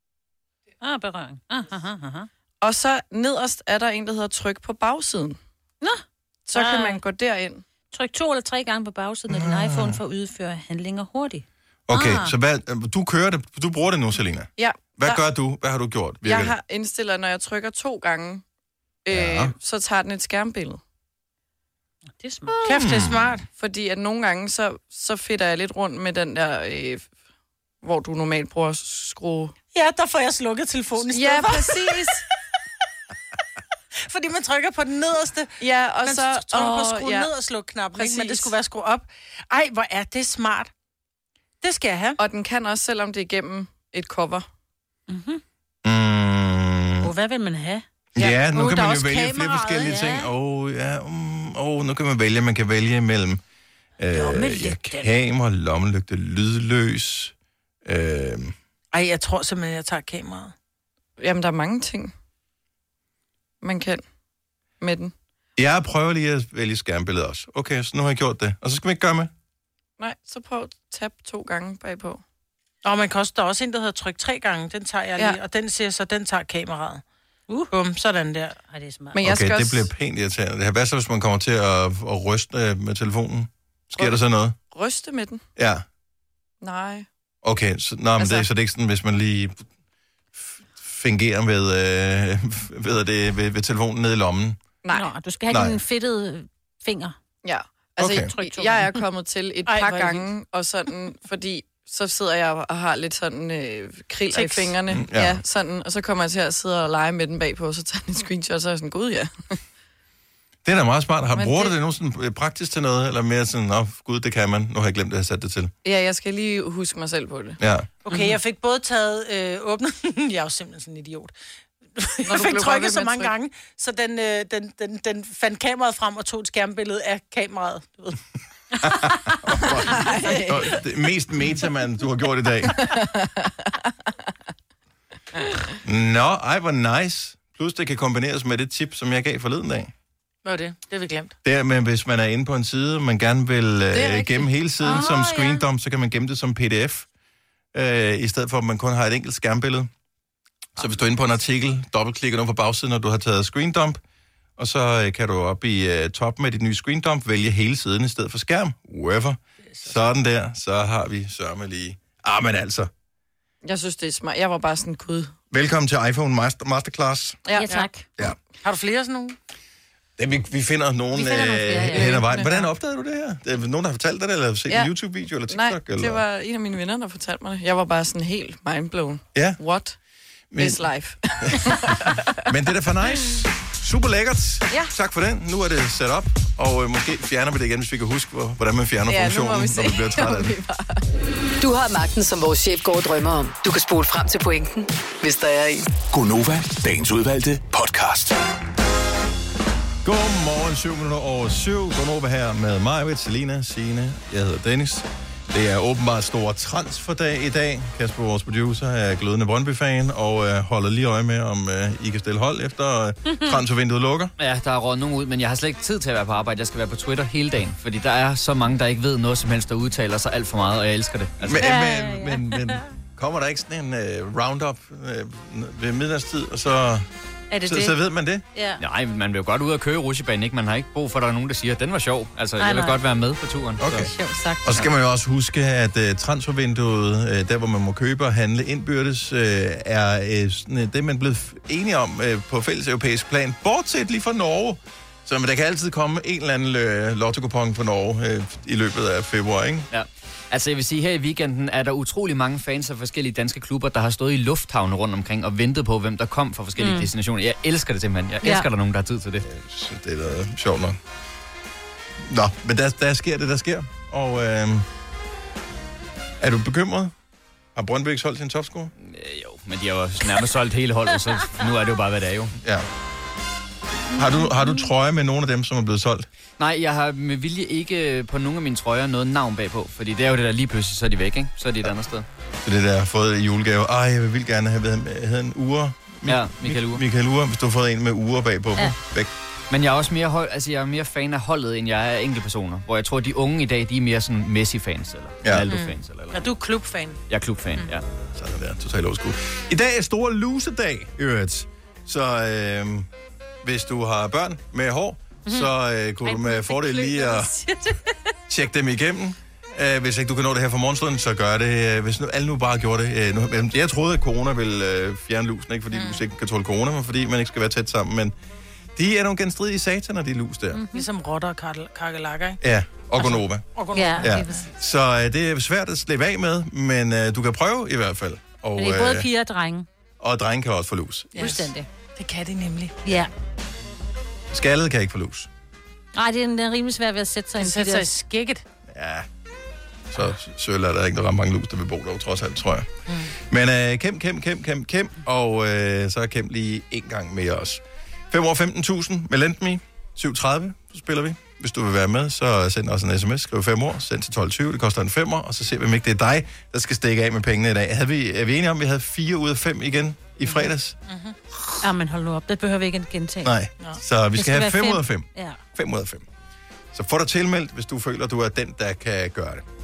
Ah, berøring. Ah, aha, aha. Og så nederst er der en, der hedder tryk på bagsiden. Nå. Så kan Ah. man gå derind. Tryk to eller tre gange på bagsiden af din iPhone for at udføre handlinger hurtigt. Okay, Ah. så hvad, du kører det, du bruger det nu, Selina. Ja, Hvad der- gør du? Hvad har du gjort? Virker jeg har indstillet, når jeg trykker to gange, øh, Ja. så tager den et skærmbillede. Det er smart. Kæft, det er smart. Fordi at nogle gange, så, så fedter jeg lidt rundt med den der, øh, hvor du normalt bruger at skrue. Ja, der får jeg slukket telefonen i stedet Ja, for. præcis. Fordi man trykker på den nederste. Ja, og man så... trykker på åh, skru ja. ned og sluk knappen, ikke? Men det Præcis. skulle være skru op. Ej, hvor er det smart. Det skal jeg have. Og den kan også, selvom det er igennem et cover. Mm-hmm. Mm, Og hvad vil man have? ja, Ja. nu Uh, kan der er man jo også vælge flere kameraet, forskellige ja. ting. Åh, oh, ja, mm, oh, nu kan man vælge. Man kan vælge mellem øh, Lommelygte. ja, kamera, lommelygte, lydløs. Øh, Ej, jeg tror simpelthen, jeg tager kameraet. Jamen, der er mange ting, man kan med den. jeg prøver lige at vælge skærmbilledet også. Okay, så nu har jeg gjort det. Og så skal vi ikke gøre med. Nej, så prøv at tabe to gange bagpå. Og man kan også, der er også en, der hedder tryk tre gange. Den tager jeg lige, Ja. og den siger så, den tager kameraet. Uh. Bum, sådan der. Ej, det er smart. Men jeg Okay, skal det også bliver pænt irriterende. Det her, hvad så, hvis man kommer til at, at ryste øh, med telefonen? Sker der så noget? ryste med den. Ja. Nej. Okay, så, nå, men Altså- det, er- så det er ikke sådan, hvis man lige f- fungerer ved, øh, ved, det, ved, ved telefonen nede i lommen. Nej. Nå, du skal have Nej. din fedtede finger. Ja. Altså, Okay. okay. jeg er kommet til et Ej, par hvor er det gange, og sådan, fordi så sidder jeg og har lidt sådan øh, kriller i Tics. fingrene. Mm, Ja. ja. ja, sådan, og så kommer jeg til at sidde og lege med den bagpå, og så tager jeg en screenshot, og så er jeg sådan, gud ja. Det er da meget smart. Har Men bruger det- du det nogen sådan praktisk til noget, eller mere sådan, åh, gud, det kan man. Nu har jeg glemt, at jeg har sat det til. Ja, jeg skal lige huske mig selv på det. Ja. Okay, jeg fik både taget øh, åbnet... jeg er jo simpelthen sådan en idiot. Jeg du fik blev trykket ved så med at mange trykke. gange, så den, øh, den, den, den fandt kameraet frem og tog et skærmbillede af kameraet. Du ved. Og det mest meta, man du har gjort i dag. Nå, ej, hvor nice. Plus, det kan kombineres med det tip, som jeg gav forleden dag. Hvad var det? Det har vi glemt. Det er, men hvis man er inde på en side, man gerne vil øh, gemme hele siden oh, som screen dump, så kan man gemme det som P D F, øh, i stedet for, at man kun har et enkelt skærmbillede. Så hvis du er inde på en artikel, dobbeltklikker nu på bagsiden, når du har taget screen dump, og så øh, kan du op i øh, toppen af dit nye screen dump vælge hele siden i stedet for skærm. Whatever. Sådan der, så har vi sørme lige. Ah, men altså. Jeg synes, det er smart. Jeg var bare sådan, gud. Velkommen til iPhone Master, Masterclass. Ja, Ja, tak. Ja. Har du flere sådan nogle? Det, vi, vi finder nogen Vi finder nogle øh, flere, ja. hen ad vejen. Hvordan opdagede du det her? Det er nogen, der har fortalt dig det, eller set Ja. en YouTube-video, eller TikTok? Nej, eller? det var en af mine venner, der fortalte mig det. Jeg var bare sådan helt mindblown. Ja. What Men- is life? Men det er da for nice. Super lækkert. Ja. Tak for den. Nu er det sat op, og øh, måske fjerner vi det igen, hvis vi kan huske, hvor, hvordan man fjerner Ja, nu må funktionen, vi se, når man bliver træt af om det. vi bare- Du har magten, som vores chef går og drømmer om. Du kan spole frem til pointen, hvis der er en. Gonova, dagens udvalgte podcast. Godmorgen, syv minutter over syv. Godnova her med mig, Selina, Signe. Jeg hedder Dennis. Det er åbenbart stor transferdag i dag. Kasper, vores producer, er glødende Brøndby-fan og øh, holder lige øje med, om øh, I kan stille hold efter øh, transfervinduet lukker. Ja, der er råd nogen ud, men jeg har slet ikke tid til at være på arbejde. Jeg skal være på Twitter hele dagen, fordi der er så mange, der ikke ved noget som helst, der udtaler sig alt for meget, og jeg elsker det. Altså, Men, men, men, men kommer der ikke sådan en øh, roundup øh, ved midnadstid, og så, Er det så, det? så ved man det? Ja. nej, man vil jo godt ud og køre rutsjebanen, ikke? Man har ikke brug for, at der er nogen, der siger, at den var sjov. Altså, Nej, jeg vil nej. godt være med på turen. Okay. Så. Sjovt sagt. Og så skal man jo også huske, at uh, transfervinduet, uh, der hvor man må købe og handle indbyrdes, uh, er uh, sådan, uh, det, man er blevet enige om uh, på fælles europæisk plan, bortset lige fra Norge. Så men der kan altid komme en eller anden uh, lotto-kupon fra Norge uh, i løbet af februar, ikke? Ja. Altså, jeg vil sige, her i weekenden er der utrolig mange fans af forskellige danske klubber, der har stået i lufthavne rundt omkring og ventet på, hvem der kom fra forskellige mm. destinationer. Jeg elsker det simpelthen. Jeg Ja. elsker, der er nogen, der har tid til det. Så det er da sjovt nok. Nå, men der, der sker det, der sker. Og uh, er du bekymret? Har Brøndby ikke solgt sin topscore? Øh, jo, men de har jo nærmest solgt hele holdet, så nu er det jo bare, hvad det er jo. Ja. Har du, har du trøje med nogle af dem, som er blevet solgt? Nej, jeg har med vilje ikke på nogle af mine trøjer noget navn bagpå, fordi det er jo det der lige pludselig, så er de væk, ikke? Så er de et andet sted. Det er det, der har fået i julegave. Ej, jeg vil gerne have været med. Jeg havde en ure. Ja, Michael Ure. Michael Ure, hvis du har fået en med ure bagpå. Ja. Væk. Men jeg er også mere, hold, altså jeg er mere fan af holdet, end jeg er enkeltpersoner. Hvor jeg tror, at de unge i dag, de er mere sådan Messi-fans, eller Ja. Ronaldo-fans, eller, eller Er du klubfan? Jeg er klubfan, mm. ja. Sådan der, totalt overskud. I dag er store lusedag, i øvrigt. Så øh, hvis du har børn med hår, mm-hmm. så øh, kunne du med fordel lige at tjekke dem igennem. Uh, hvis ikke du kan nå det her fra morgenstunden, så gør det. Uh, hvis nu, alle nu bare gjorde det. Uh, nu, jeg troede, at corona ville uh, fjerne lusen, ikke fordi mm. du ikke kan tåle corona, men fordi man ikke skal være tæt sammen. Men de er nogle genstridige sataner, de lus der. Mm. Ligesom rotter og kakelakker, ikke? Ja, og gonova. Og gonova. Ja, Ja. Så uh, det er svært at slippe af med, men uh, du kan prøve i hvert fald. Og, Men det er både øh, piger og drenge. og drenge kan også få lus. Fuldstændig. Det kan de nemlig. Ja. Skaldet kan ikke få lus. Nej, det er, den er rimelig svært ved at sætte sig Det ind i sætter de sig i der- skægget. Ja, så søl er der ikke, der rammer mange lus, der vil bo der, trods alt, tror jeg. Mm. Men øh, kæm, kæm, kæm, kæm, kæm, og øh, så er kæm lige en gang mere også. fem år femten tusind med Lendme, syv tredive, så spiller vi. Hvis du vil være med, så send os en sms, skriv fem år, send til tolv tyve, det koster en femmer, og så ser vi, om ikke det er dig, der skal stikke af med pengene i dag. Havde vi, er vi enige om, at vi havde fire ud af fem igen i fredags? Mm-hmm. Ja, men hold nu op, det behøver vi ikke gentage. Nej, så vi Det skal have være fem ud af fem. Ja. fem ud af fem. Så få dig tilmeldt, hvis du føler, du er den, der kan gøre det.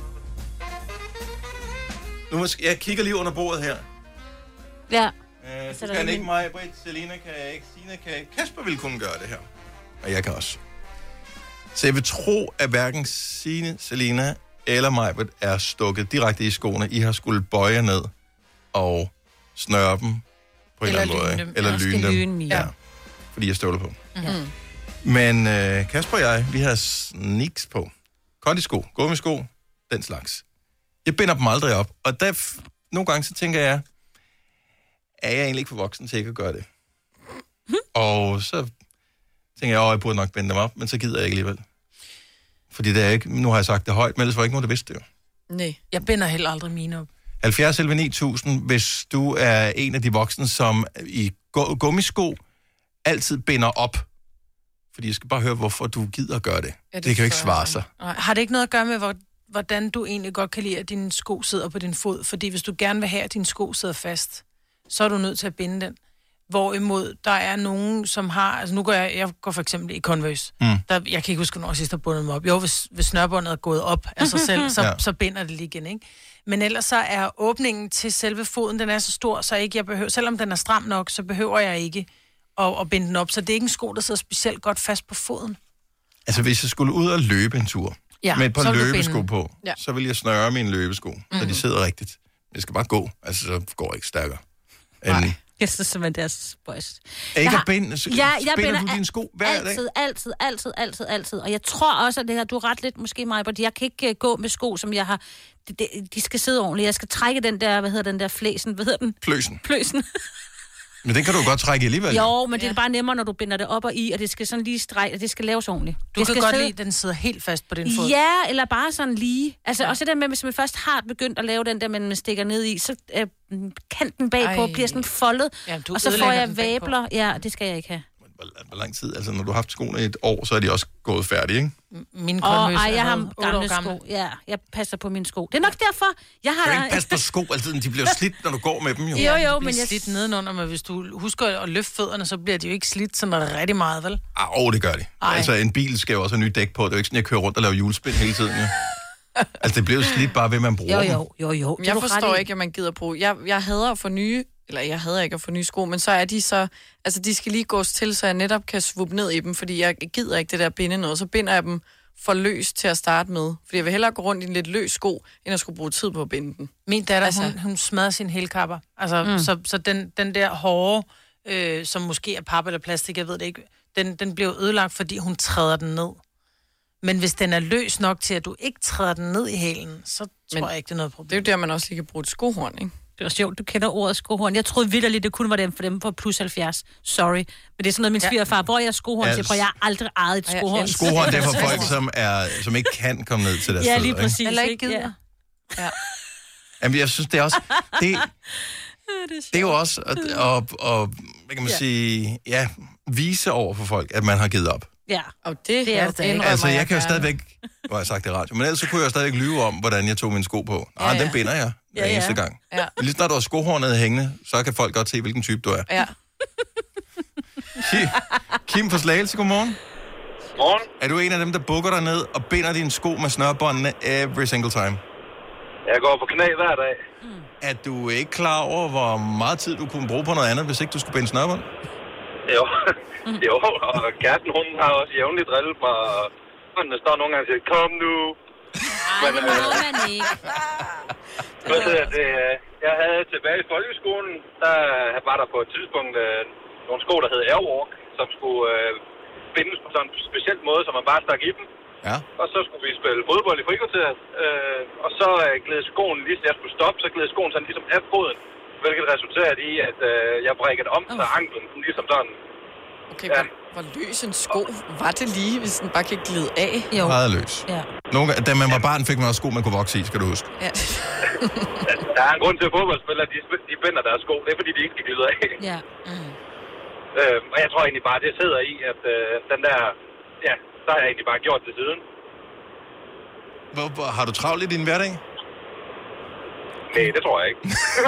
Nu måske, jeg kigger lige under bordet her. Ja. Øh, Så så er der kan en- ikke mig, Britt, Selina kan jeg ikke, Sina kan jeg ikke. Kasper vil kunne gøre det her. Og jeg kan også. Så jeg vil tro, at hverken Signe, Selina eller mig er stukket direkte i skoene. I har skulle bøje jer ned og snøre dem på en Eller eller anden måde. lyne ikke? dem. Eller Ja, skal lyne dem. lyne, ja. Fordi jeg støvler på. Mm-hmm. Men øh, Kasper og jeg, vi har sneaks på. kondisko, gummisko, den slags. Jeg binder dem aldrig op, og der f- nogle gange så tænker jeg, er jeg egentlig ikke for voksen til ikke at gøre det? Og så tænker jeg, at jeg burde nok binde dem op, men så gider jeg ikke alligevel. Fordi det er ikke, nu har jeg sagt det højt, men ellers var ikke nogen, der vidste det jo. Nej, jeg binder heller aldrig mine op. halvfjerds elleve ni tusind, hvis du er en af de voksne, som i gu- gummisko altid binder op. Fordi jeg skal bare høre, hvorfor du gider at gøre det. Ja, det, det det kan jo ikke forstår svare jeg. sig. Nej. Har det ikke noget at gøre med, hvor, hvordan du egentlig godt kan lide, at dine sko sidder på din fod? Fordi hvis du gerne vil have, at dine sko sidder fast, så er du nødt til at binde den. Hvorimod der er nogen, som har... Altså nu går jeg... Jeg går for eksempel i Converse. Mm. Der, jeg kan ikke huske, når jeg sidst har bundet dem op. Jo, hvis, hvis snørbåndet er gået op af sig selv, så, ja. så binder det lige igen, ikke? Men ellers så er åbningen til selve foden, den er så stor, så ikke jeg behøver... Selvom den er stram nok, så behøver jeg ikke at, at binde den op. Så det er ikke en sko, der sidder specielt godt fast på foden. Altså, hvis jeg skulle ud og løbe en tur, Ja, med et par så vil du løbesko binde. på, Ja. så vil jeg snøre mine løbesko, mm. så Mhm. de sidder rigtigt. Jeg skal bare gå. Altså, så går jeg ikke stærkere. Nej. End, Jeg synes simpelthen, det er så spøjst. ikke Jeg at binde... Så, Ja, jeg binder binder du dine sko hver dag? altid, altid, altid, altid, altid. Og jeg tror også, at det her, du er ret lidt måske mig, fordi jeg kan ikke uh, gå med sko, som jeg har... De, de, de skal sidde ordentligt. Jeg skal trække den der, hvad hedder den der flæsen, hvad hedder den? Pløsen. Pløsen. Men den kan du godt trække alligevel. Jo, men det er bare nemmere, når du binder det op og i, og det skal sådan lige strege, og det skal laves ordentligt. Du det kan skal godt sidde... lide, at den sidder helt fast på din fod. Ja, eller bare sådan lige. Altså ja. Også det der med, hvis man først har begyndt at lave den der, man stikker ned i, så øh, kanten bagpå Ej. bliver sådan foldet, Ja, du og så får ødelægger jeg den bagpå. vabler. Ja, det skal jeg ikke have. Hvor lang tid? Altså, når du har haft skoene i et år, så er de også gået færdige, ikke? Min Åh, Converse ej, er jeg har otte år gamle gammel. sko. Ja, jeg passer på mine sko. Det er nok derfor, jeg Du kan har... ikke passe på sko altid. De bliver slidt, når du går med dem, jo. Jo, jo, men men jeg... slidt nedenunder, men hvis du husker at løfte fødderne, så bliver de jo ikke slidt sådan rigtig meget, vel? Ah, åh, det gør de. Ej. Altså, en bil skal jo også have nye dæk på. Det er jo ikke sådan, jeg kører rundt og laver julespind hele tiden, jo. Altså, det bliver jo slidt bare ved, at man bruger Jo, dem. jo, jo, jo. Men jeg forstår ikke, at man gider bruge... Jeg, jeg hader at få nye... Eller jeg hader ikke at få nye sko, men så er de så... Altså, de skal lige gås til, så jeg netop kan svuppe ned i dem, fordi jeg gider ikke det der binde noget. Så binder jeg dem for løs til at starte med. Fordi jeg vil hellere gå rundt i en lidt løs sko, end at skulle bruge tid på at binde den. Min datter, Altså- altså, hun, hun smadrer sine hælkapper. Altså, Mm. mm. så, så den, den der hårde, øh, som måske er pap eller plastik, jeg ved det ikke, den, den bliver ødelagt, fordi hun træder den ned. Men hvis den er løs nok til, at du ikke træder den ned i hælen, så tror Men jeg ikke, det er noget problem. Det er jo der, man også lige kan bruge et skohorn, ikke? Det var sjovt, du kender ordet skohorn. Jeg troede vitterligt, det kun var dem for dem på plus halvfjerds. Sorry. Men det er sådan noget, min svigerfar, hvor er jeg skohorn Ja, til, for jeg har aldrig ejet et Ej, jeg skohorn. elsker Skohorn, det er for folk, som, er, som ikke kan komme ned til deres Ja, fødder, lige ikke? præcis. Eller ikke gider. Ja. Ja. Jamen, jeg synes, det er også... Det, det er jo også at, at, at, hvad kan man Ja. sige, ja, vise over for folk, at man har givet op. Ja. Og det, Det er ja, det ikke. Altså, jeg, kan jo gerne. stadigvæk... Nu har jeg sagt det i radio, men ellers så kunne jeg jo stadigvæk lyve om, hvordan jeg tog mine sko på. Ah, Ja, ja, ja. den binder jeg hver Ja, ja. eneste gang. Ja. Lige snart du har skohornet hængende, så kan folk godt se, hvilken type du er. Ja. Kim, Kim fra Slagelse, godmorgen. Morgen. Er du en af dem, der bukker dig ned og binder dine sko med snørbåndene every single time? Jeg går på knæ hver dag. Er du ikke klar over, hvor meget tid du kunne bruge på noget andet, hvis ikke du skulle binde snørbånd? Jo, jo, og kæresten, hun har også jævnligt drillet mig, og håndene står nogle gange og siger, kom nu. Ej, det må man ikke. Hvad hedder det? Jeg havde tilbage i folkeskolen, der var der på et tidspunkt øh, nogle sko, der hed Airwalk, som skulle øh, bindes på sådan en speciel måde, så man bare stak i dem. Ja. Og så skulle vi spille fodbold i frikvarteret, øh, og så øh, gled skoen, lige så jeg skulle stoppe, så gled skoen sådan ligesom af foden, hvilket resulterede i, at øh, jeg brækkede om til anklen, ligesom sådan. Okay, Ja. hvor, hvor løs en sko var det lige, hvis den bare kan glide af? Jo. Meget løs. Ja. Nogle, gange- da man var barn, fik man også sko, man kunne vokse i, skal du huske. Ja. Der er en grund til, at fodboldspillere, de, sp- de binder deres sko, det er fordi, de ikke skal glide af. Ja. Mm. Øh, og jeg tror egentlig bare, det sidder i, at øh, den der, ja, så har jeg egentlig bare gjort det siden. Hvor, hvor, har du travlt i din hverdag? Nej, det tror jeg ikke.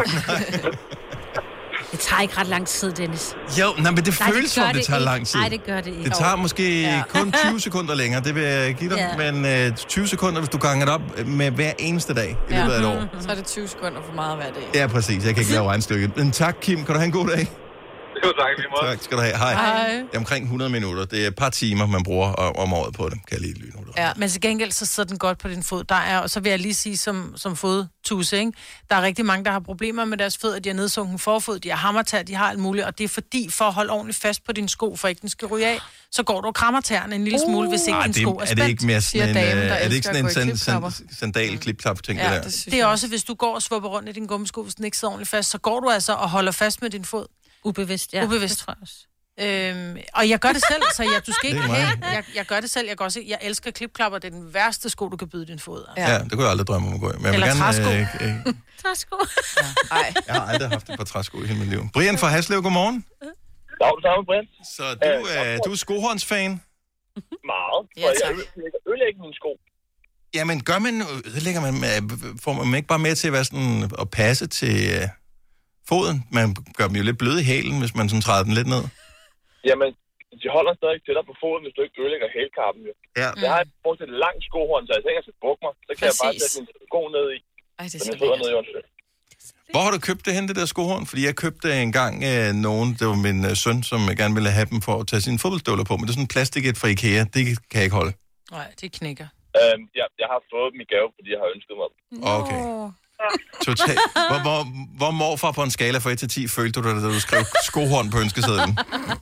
Det tager ikke ret lang tid, Dennis. Jo, nej, men det Nej, føles gør som, det tager ikke. lang tid. Nej, det gør det ikke. Det tager måske Ja. ja. kun tyve sekunder længere, det vil jeg give dig. Ja. Men øh, tyve sekunder, hvis du ganger det op med hver eneste dag i løbet af et år. Så er det tyve sekunder for meget hver dag. Ja, præcis. Jeg kan ikke lave regnstykket. Men tak, Kim. Kan du have en god dag? Jo, tak lige måde. Tak skal du have. Hej. Hej. Det er omkring hundrede minutter. Det er et par timer, man bruger om året på det. Kan jeg lige lyne ud. Ja, men til gengæld så sidder den godt på din fod. Der er, og så vil jeg lige sige som, som fodtuse, ikke? Der er rigtig mange, der har problemer med deres fødder. De har nedsunken forfod, de har hammertær, de har alt muligt. Og det er fordi, for at holde ordentligt fast på din sko, for ikke den skal ryge af, så går du og krammer tæerne en lille smule, hvis ikke Ej, din det, sko er er spændt. det ikke mere sådan en, damen, øh, der er det ikke elsker sådan at gå i en sand, klipklapper. sand, sandal klipklap ting, Ja, det der? det, det er også, hvis du går og svupper rundt i din gummisko, hvis den ikke sidder ordentligt fast, så går du altså og holder fast med din fod. Ubevidst, ja. Ubevidst. Det tror jeg også. Øhm, og jeg gør det selv, så jeg, du skal ikke Det er have... mig. Jeg, jeg gør det selv, jeg, gør også, jeg elsker klipklapper, det er den værste sko, du kan byde din fod. Ja. ja, det kunne jeg aldrig drømme om at gå i. Men jeg vil Eller gerne, træsko. øh, øh, Træsko. Nej. jeg har aldrig haft et par træsko i hele mit liv. Brian fra Haslev, godmorgen. Dag, dag, Brian. Så du, øh, du er skohornsfan? Meget. Ja, Og tak. jeg ødelægger mine sko. Jamen, gør man, ødelægger man, får man ikke bare med til at, være sådan, at passe til øh, foden? Man gør dem jo lidt bløde i hælen, hvis man sådan træder den lidt ned. Jamen, de holder stadig til dig på foden, hvis du ikke ødelægger hælkappen. Jo. Ja. Jeg har brugt et langt skohorn, så jeg tænker, at jeg skal bukke mig. Så kan Præcis. jeg bare sætte min sko ned i. Ej, det er så så min fødder lækkert. ned i undersøg. Hvor har du købt det hen, det der skohorn? Fordi jeg købte engang øh, nogen, det var min øh, søn, som gerne ville have dem for at tage sine fodboldstøvler på, men det er sådan en plastiket fra IKEA, det kan jeg ikke holde. Nej, det knækker. Øhm, jeg, jeg har fået dem i gave, fordi jeg har ønsket mig dem. Okay. Total. Hvor, hvor, hvor morfar på en skala fra et til ti følte du dig, da du skrev skohorn på ønskesedlen?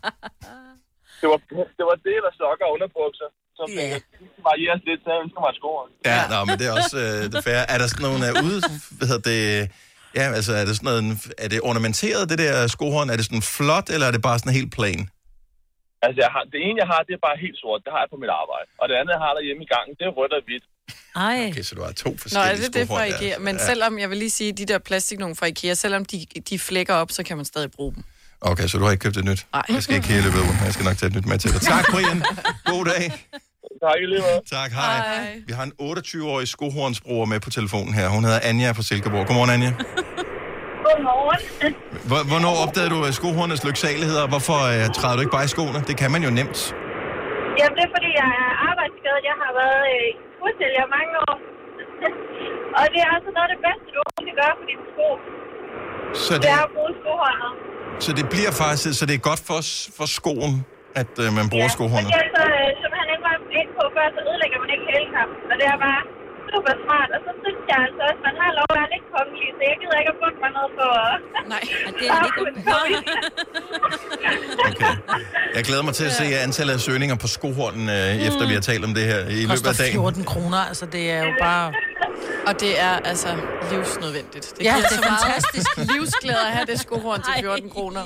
Det var det, var det eller sokker og underbukser. Så fik yeah. jeg varieres lidt, så jeg ønsker mig et skohorn. Ja, nå, men det er også øh, det færre. Er der sådan nogle uh, ude... Hvad hedder det... Ja, altså, er det sådan noget... Er det ornamenteret, det der skohorn? Er det sådan flot, eller er det bare sådan helt plain? Altså, jeg har, det ene, jeg har, det er bare helt sort. Det har jeg på mit arbejde. Og det andet, jeg har derhjemme i gangen, det er rødt og hvidt. Ej. Okay, så du har to Nå, forskellige er det det fra skohorn, IKEA? ja. Men Ja. selvom, jeg vil lige sige, de der plastiknogen fra IKEA, selvom de, de flækker op, så kan man stadig bruge dem. Okay, så du har ikke købt et nyt? Nej. Jeg skal ikke hele løbet ud. Jeg skal nok tage et nyt med til dig. Tak, Brian. God dag. Tak, i lige måde. Tak, hej. hej. Vi har en otteogtyve-årig skohornsbruger med på telefonen her. Hun hedder Anja fra Silkeborg. Godmorgen, Anja. Godmorgen. Hvor- Hvornår opdagede du skohornets lyksaligheder, og hvorfor øh, træder du ikke bare i skoene? Det kan man jo nemt. Jamen, det er fordi, jeg er arbejdsskadet. Jeg har været øh, udsælger mange år. Og det er altså noget af det bedste, du kan gøre for dine sko. Så Det det, er at bruge skohåndet. så det bliver faktisk, så det er godt for, for skoen, at øh, man bruger skohornet. Og det er altså, øh, som han ikke var ind på før, så ødelægger man ikke hælkampen. Og det er bare super smart. Og så synes jeg altså også, at man har lov at være lidt kongelig, så jeg gider ikke at bukke mig noget for... Nej, det er ikke Okay. Jeg glæder mig til at se antallet af søgninger på skohornen, øh, mm. efter vi har talt om det her i løbet af Koster dagen. fjorten kroner, altså det er jo bare... Og det er altså livsnødvendigt. Det Ja, giver det er så meget fantastisk. livsglæde at have det skohorn til fjorten kroner.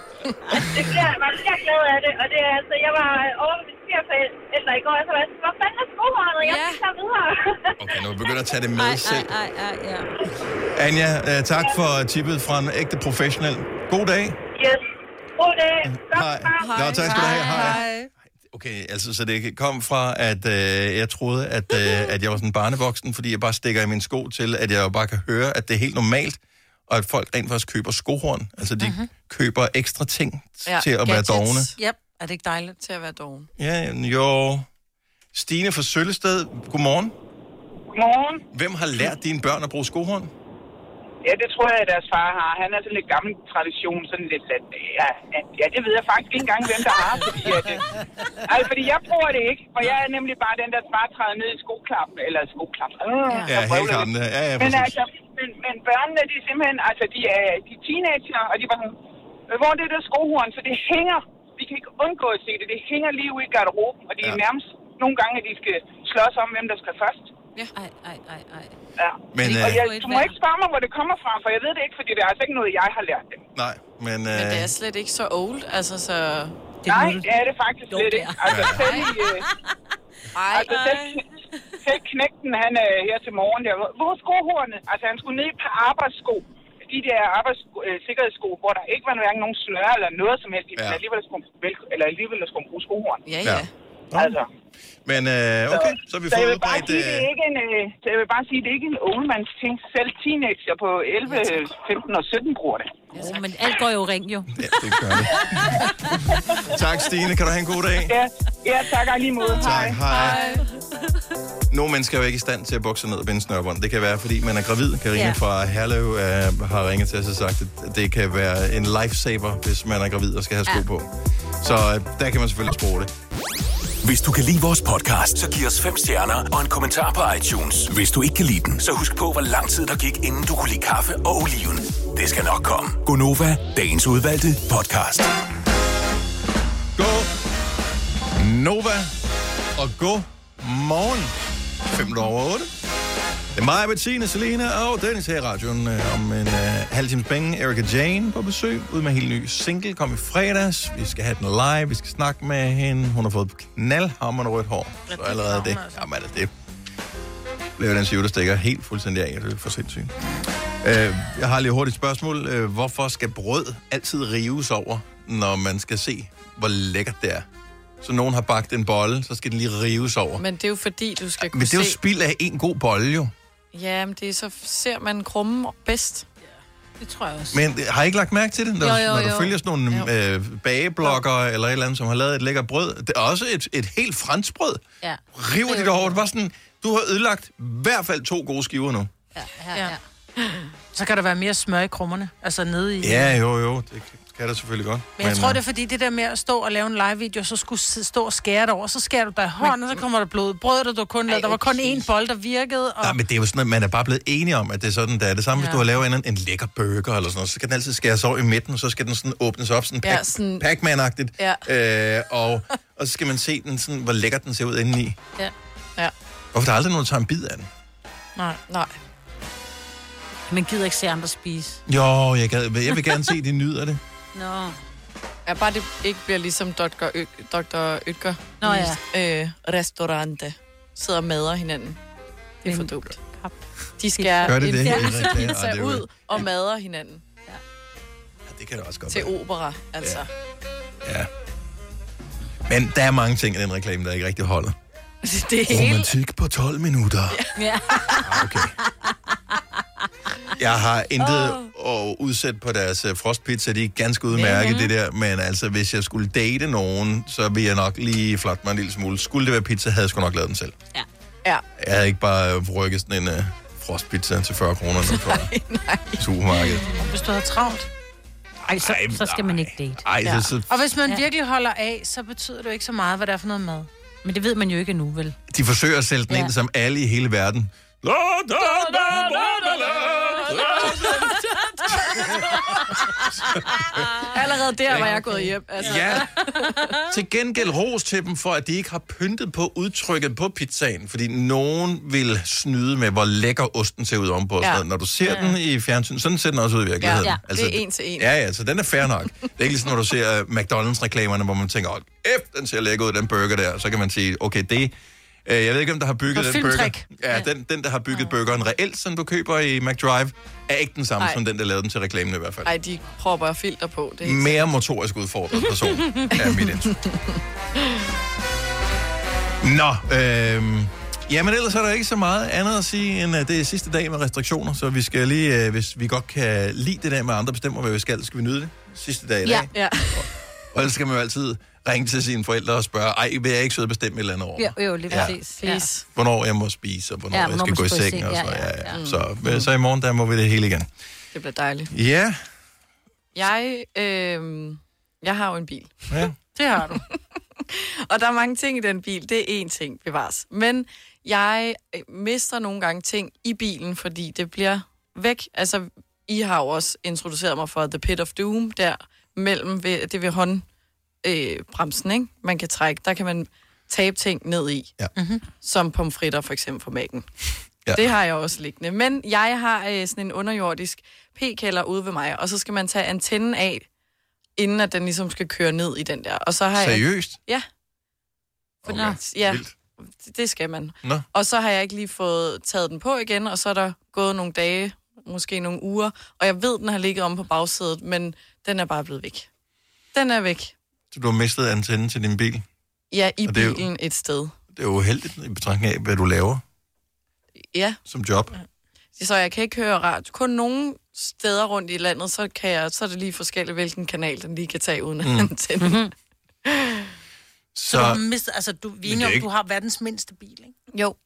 Det bliver, man bliver glad af det, og det er altså, jeg var over ved min svigerforældre i går, og så var jeg sådan, hvor fanden er skohornet? Jeg skal tage videre. Okay, nu begynder at tage det med selv. Ej, ej, ja. Anja, øh, tak for tippet fra en ægte professionel. God dag. Yes. God dag. Hej. Nå, tak skal du have. Hej. Okay, altså, så det kom fra, at øh, jeg troede, at, øh, at jeg var sådan en barnevoksen, fordi jeg bare stikker i min sko til, at jeg bare kan høre, at det er helt normalt, og at folk rent faktisk køber skohorn. Altså, de mm-hmm. køber ekstra ting ja, til at være dogne. Yep. Er det ikke dejligt? Til at være doven. Ja, jo. Stine fra Søllested, godmorgen. Godmorgen. Hvem har lært dine børn at bruge skohorn? Ja, det tror jeg, at deres far har. Han er sådan lidt gammel tradition, sådan lidt, at, ja, ja, det ved jeg faktisk ikke engang, hvem der har, fordi at, altså, fordi jeg bruger det ikke, for jeg er nemlig bare den, der bare træder ned i skoklappen, eller skoklappen. Øh, Ja, helt kampen. Ja, ja, men præcis. altså, men, men børnene, de er simpelthen, altså, de er, de er teenager, og de var sådan, hvor er det der skohorn, så det hænger, vi kan ikke undgå at se det, det hænger lige ude i garderoben, og det er ja. nærmest nogle gange, at de skal slås om, hvem der skal først. Ja. Ej, ej, ej, ej. Ja. Men, og øh, jeg, du må ikke spørge mig, hvor det kommer fra, for jeg ved det ikke, fordi det er altså ikke noget, jeg har lært dem. Nej, men... Øh... Men det er slet ikke så old, altså så... Det Nej, det er det faktisk Jo, slet det ikke. er. Altså selv, i, øh, Ej, altså, selv, selv knægten, han er her til morgen, der, hvor er skohornet? Altså han skulle ned på arbejdssko. De der arbejdssikkerhedssko, øh, hvor der ikke var hverken nogen snøre eller noget som helst, ja. men alligevel skulle, eller alligevel skulle bruge skohorn. Ja, ja. Altså. Men øh, okay, så har vi så jeg fået vil bare udbredt... sige, det er ikke en, øh, så jeg vil bare sige, det er ikke en oldmands ting. Selv teenager på elleve, femten og sytten bruger det. Oh, men alt går jo ring, jo. Ja, det gør det. Tak, Stine. Kan du have en god dag? Ja, ja tak og lige måde. Tak, hej. hej. Nogle mennesker er jo ikke i stand til at bukse ned og binde snørbånd. Det kan være, fordi man er gravid. Karina Ja. fra Herlev uh, har ringet til os og sagt, at det kan være en lifesaver, hvis man er gravid og skal have sko Ja. på. Så uh, der kan man selvfølgelig bruge det. Hvis du kan lide vores podcast, så giv os fem stjerner og en kommentar på iTunes. Hvis du ikke kan lide den, så husk på, hvor lang tid der gik, inden du kunne lide kaffe og oliven. Det skal nok komme. Gonova, dagens udvalgte podcast. Go Nova og go morgen. fem over otte. Det er mig, Bettina, Selena og Dennis her i radioen øh, om en øh, halv times penge. Erika Jane på besøg, ud med en helt ny single. Kom i fredags. Vi skal have den live. Vi skal snakke med hende. Hun har fået knaldhamrende rødt hår. Så allerede det. Jamen, altså, det bliver den syv, der stikker helt fuldstændig af. Det er for sindssygt. Øh, jeg har lige hurtigt spørgsmål. Øh, hvorfor skal brød altid rives over, når man skal se, hvor lækkert det er? Så nogen har bagt en bolle, så skal den lige rives over. Men det er jo fordi, du skal kunne Men det er jo se... spild af en god bolle, jo. Ja, men det er så ser man krummen bedst. Det tror jeg også. Men har I ikke lagt mærke til det? Når, Jo, jo, når du jo. følger sådan nogle øh, bageblogger eller et eller andet, som har lavet et lækkert brød. Det er også et, et helt fransk brød. Ja. River de det over. Det var sådan, du har ødelagt i hvert fald to gode skiver nu. Ja, ja, ja. Så kan der være mere smør i krummerne, altså nede i... Ja, jo, jo. Det kan der selvfølgelig godt. Men jeg tror, øh, det er fordi, det der med at stå og lave en live-video, så skulle s- stå og skære det over, så skærer du dig i hånden, og så kommer der blod. Brød, der, du kun lavede, der var kun én bold, der virkede. Og... Nej, men det er jo sådan, at man er bare blevet enige om, at det er sådan, der er det samme, ja. Hvis du har lavet en, en lækker burger eller sådan noget, så skal den altid skæres over i midten, og så skal den sådan åbnes op, sådan, Ja, pac- sådan- Pac-Man-agtigt. Ja. Øh, og, og så skal man se den sådan, hvor lækker den ser ud indeni. Ja. Ja. Hvorfor der er aldrig nogen, der tager en bid af den? Nej. Nej. Man gider ikke se andre spise. Jo, jeg, gad, jeg vil gerne se, at de nyder det. Nå. Ja, bare det ikke bliver ligesom doktor Ø- doktor Ytger. Nå i, ja. Øh, restaurante. Sidder og mader hinanden. Det er for dumt. De Gør skærer det en det? ja, Ja, det er- pizza ja, det er jo- ud og mader hinanden. Ja, det kan det også godt Til være. opera, altså. Ja. Men der er mange ting i den reklame, der ikke rigtig holder. Det er hele... Romantik på tolv minutter. Ja. Okay. Jeg har intet oh. at udsætte på deres uh, frostpizza. De er ganske udmærket, Mhm. det der. Men altså, hvis jeg skulle date nogen, så ville jeg nok lige flotte mig en lille smule. Skulle det være pizza, havde jeg sgu nok lavet den selv. Ja. Ja. Jeg havde ikke bare uh, rykket sådan en uh, frostpizza til fyrre kroner ned fra supermarkedet. Hvis du har travlt. Ej, så, så skal man ikke date. Ej, Ja. så, så, Og hvis man Ja. virkelig holder af, så betyder det jo ikke så meget, hvad det er for noget mad. Men det ved man jo ikke endnu, vel? de forsøger at sælge den Ja. ind som alle i hele verden. Allerede der var jeg gået hjem. Altså. Ja. Til gengæld ros til dem for, at de ikke har pyntet på udtrykket på pizzaen, fordi nogen vil snyde med, hvor lækker osten ser ud ovenpå. Ja. Ja. Når du ser Ja. den i fjernsyn, sådan ser den også ud i virkeligheden. Ja, ja. Det er en til en. Ja, ja, så den er fair nok. Det er ikke ligesom, når du ser uh, McDonald's-reklamerne, hvor man tænker, åh, F, den ser lækker ud, den burger der. Så kan man sige, okay, det... Øh, jeg ved ikke, om der har bygget Og den burger. filmtrick. Ja, den, den, der har bygget burgeren reelt, som du køber i McDrive, er ikke den samme Ej. som den, der lavede den til reklamen i hvert fald. Ej, de propper filter på. Det er ikke Mere motorisk udfordret person er mit indtryk. Nå, øh, jamen ellers er der ikke så meget andet at sige, end at det er sidste dag med restriktioner, så vi skal lige, øh, hvis vi godt kan lide det der med andre bestemmer, hvad vi skal, skal vi nyde det sidste dag i dag. Ja. Og ellers skal man jo altid ringe til sine forældre og spørge, ej, vil jeg ikke sidde og bestemme et eller andet over? Jo, jo, lige Ja. præcis. Please. Hvornår jeg må spise, og hvornår, Ja, ja, hvornår jeg skal man gå i skal seng. gå i Og seng. så, Ja, ja, ja, ja. ja. Så, mm. så i morgen, der må vi det hele igen. Det bliver dejligt. Ja. Jeg, øh, jeg har jo en bil. Ja. Det har du. Og der er mange ting i den bil. Det er én ting, bevares. Men jeg øh, mister nogle gange ting i bilen, fordi det bliver væk. Altså, I har jo også introduceret mig for The Pit of Doom, der mellem, ved, det ved hånd, øh, bremsen, ikke? Man kan trække. Der kan man tabe ting ned i. Ja. Mm-hmm. Som pomfritter, for eksempel, for mækken. Ja. Det har jeg også liggende. Men jeg har øh, sådan en underjordisk p-kælder ude ved mig, og så skal man tage antennen af, inden at den ligesom skal køre ned i den der. Og så har Seriøst? Jeg, ja. For, Okay. ja, Vildt. det skal man. Nå. Og så har jeg ikke lige fået taget den på igen, og så er der gået nogle dage, måske nogle uger, og jeg ved, den har ligget om på bagsædet, men den er bare blevet væk. Den er væk. Så du har mistet antennen til din bil? Ja, i Og det er jo- bilen et sted. Det er jo uheldigt i betragtning af, hvad du laver Ja, som job. så jeg kan ikke høre radio. Kun nogle steder rundt i landet, så, kan jeg, så er det lige forskelligt, hvilken kanal den lige kan tage uden Mm. antenne. Så, så du har Så mistet, altså, du, vi er det er enige om, ikke- du har verdens mindste bil, ikke? Jo.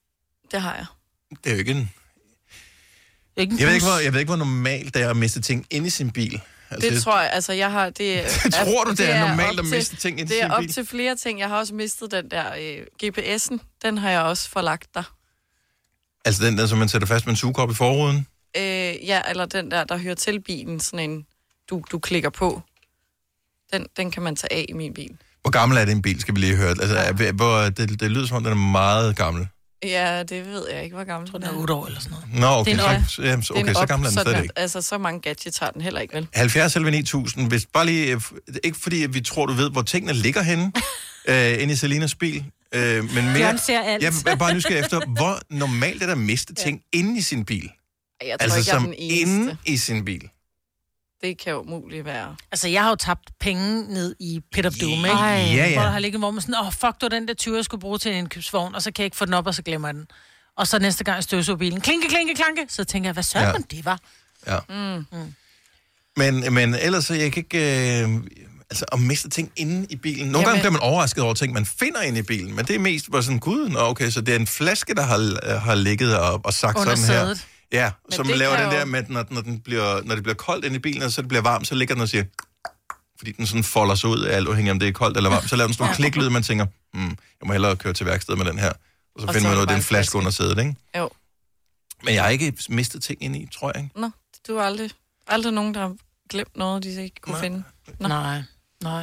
Det har jeg. Det er jo ikke en... Ikke en jeg, ved ikke, bus. hvor, jeg ved ikke, hvor normalt det er at miste ting inde i sin bil. Altså, det tror jeg, altså jeg har... Det, tror du, det, det er normalt op at til- miste ting inde i Det sin er op bil? til flere ting. Jeg har også mistet den der øh, G P S'en. Den har jeg også forlagt der. Altså den der, som man sætter fast med en sugekop i forruden? Øh, ja, eller den der, der hører til bilen. Sådan en, du, du klikker på. Den, den kan man tage af i min bil. Hvor gammel er din bil, skal vi lige høre? Altså, er, hvor, det, det lyder som om, den er meget gammel. Ja, det ved jeg ikke, hvor gammel den er. Den er otte år eller sådan noget. Nå, okay, Det er en op. så, ja, så- okay, Det en så op, gammel er den så slet ikke. Altså, så mange gadgets har den heller ikke, vel? halvfjerds elleve ni tusind, hvis bare lige, øh, ikke fordi at vi tror, du ved, hvor tingene ligger henne, øh, inde i Selinas bil, øh, men mere... Bjørn ser alt. Jeg er bare nysgerrig efter, hvor normalt er der at miste ting ja. inde i sin bil? Ej, Jeg tror Altså ikke, jeg er som den eneste. inde i sin bil. Det kan jo umuligt være. Altså, jeg har jo tabt penge ned i Pit of Doom, ikke? Ja, ja. Hvor der har ligget, hvor man sådan, åh, oh, fuck, det var den der tyve, jeg skulle bruge til en indkøbsvogn, og så kan jeg ikke få den op, og så glemmer jeg den. Og så næste gang jeg støvsuger bilen, klinke, klinke, klanke, så tænker jeg, hvad søren Ja. ja. det var? Ja. Mm. Mm. Men, men ellers, så jeg kan ikke... Øh, altså, at miste ting inde i bilen. Nogle Jamen. gange bliver man overrasket over ting, man finder inde i bilen, men det er mest bare sådan, gud, nå, okay, så det er en flaske, der har, har ligget og, og sagt Under sådan her. sædet. Ja, Men som det laver kan den jo- der med, når, når, den bliver, når det bliver koldt inde i bilen, og så det bliver varmt, så ligger den og siger, fordi den sådan folder sig ud, alt afhængig om det er koldt eller varmt, så laver den sådan en kliklyd, man tænker, hmm, jeg må hellere køre til værkstedet med den her. Og så Og finder så er man ud det af, det er bare en en flaske flaske. under sædet, ikke? Jo. Men jeg har ikke mistet ting ind i, tror jeg ikke. Nå, du har aldrig, aldrig nogen, der har glemt noget, de ikke kunne Nej. finde. Nå. Nej, nej.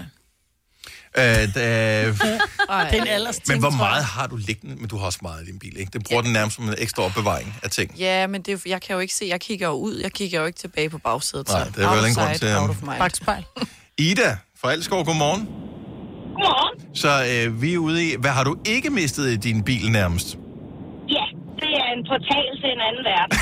Øh, da, Det er en aldersting, men hvor tror meget jeg. har du liggende? Men du har også meget i din bil, ikke? Det bruger den nærmest som en ekstra opbevaring af ting. Ja, men det, er jo- jeg kan jo ikke se, jeg kigger jo ud, jeg kigger jo ikke tilbage på bagsædet. Nej, så det er vel ingen grund outside, til, um, out of mind. Bagspejl. Ida fra Alskov, godmorgen. Godmorgen. Så øh, vi er ude i, hvad har du ikke mistet i din bil nærmest? Ja, det er en portal til en anden verden.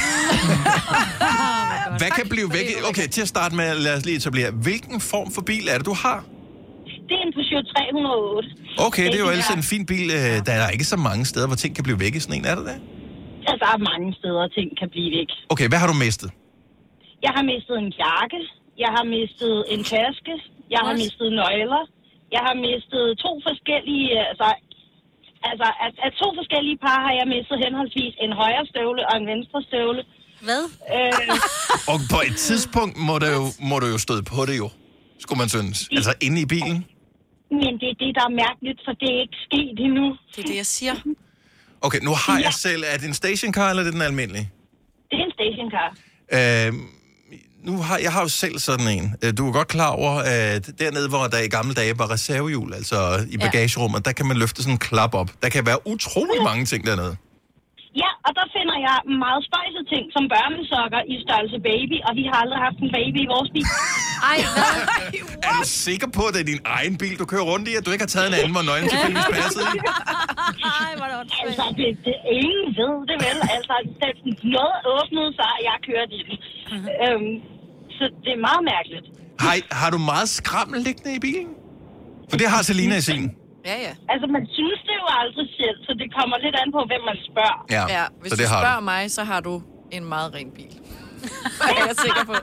Hvad kan blive væk? Okay, til at starte med, lad os lige etablere. Hvilken form for bil er det, du har? Det er en Peugeot tre hundrede og otte. Okay, det er jo den ellers der- en fin bil. Øh, Der er ikke så mange steder, hvor ting kan blive væk i sådan en, er det det? Altså, der er mange steder, ting kan blive væk. Okay, hvad har du mistet? Jeg har mistet en jakke. Jeg har mistet en taske. Jeg har mistet nøgler. Jeg har mistet to forskellige... Altså, altså af, af to forskellige par har jeg mistet henholdsvis en højre støvle og en venstre støvle. Hvad? Øh, Og på et tidspunkt må du jo, må du jo støde på det jo, skulle man synes. Altså inde i bilen. men det er det, der er mærkeligt, for det er ikke sket endnu. Det er det, jeg siger. Okay, nu har jeg selv... Er det en stationcar, eller er det den almindelige? Det er en stationcar. Øh, nu har, jeg har jo selv sådan en. Øh, Du er godt klar over, at dernede, hvor der i gamle dage var reservehjul, altså i bagagerummet, der kan man løfte sådan en klap op. Der kan være utrolig mange ting dernede. Ja, og der finder jeg meget spøjse ting, som børnesokker i størrelse baby, og vi har aldrig haft en baby i vores bil. Ej, hvad? Er du sikker på, at det er din egen bil, du kører rundt i, at du ikke har taget en anden, hvor nøglen tilfældigvis passer i? Ej, hvor er det åndssvagt. Altså, det, det, ingen ved det vel. Altså, det, noget åbnede sig, og jeg kørte i den. Øhm, så det er meget mærkeligt. Har, har du meget skrammel liggende i bilen? For det har Selina i sin. Ja, ja. Altså, man synes det jo aldrig selv, så det kommer lidt an på, hvem man spørger. Ja, Ja, hvis så du det har spørger du. mig, så har du en meget ren bil. Det er jeg sikker på.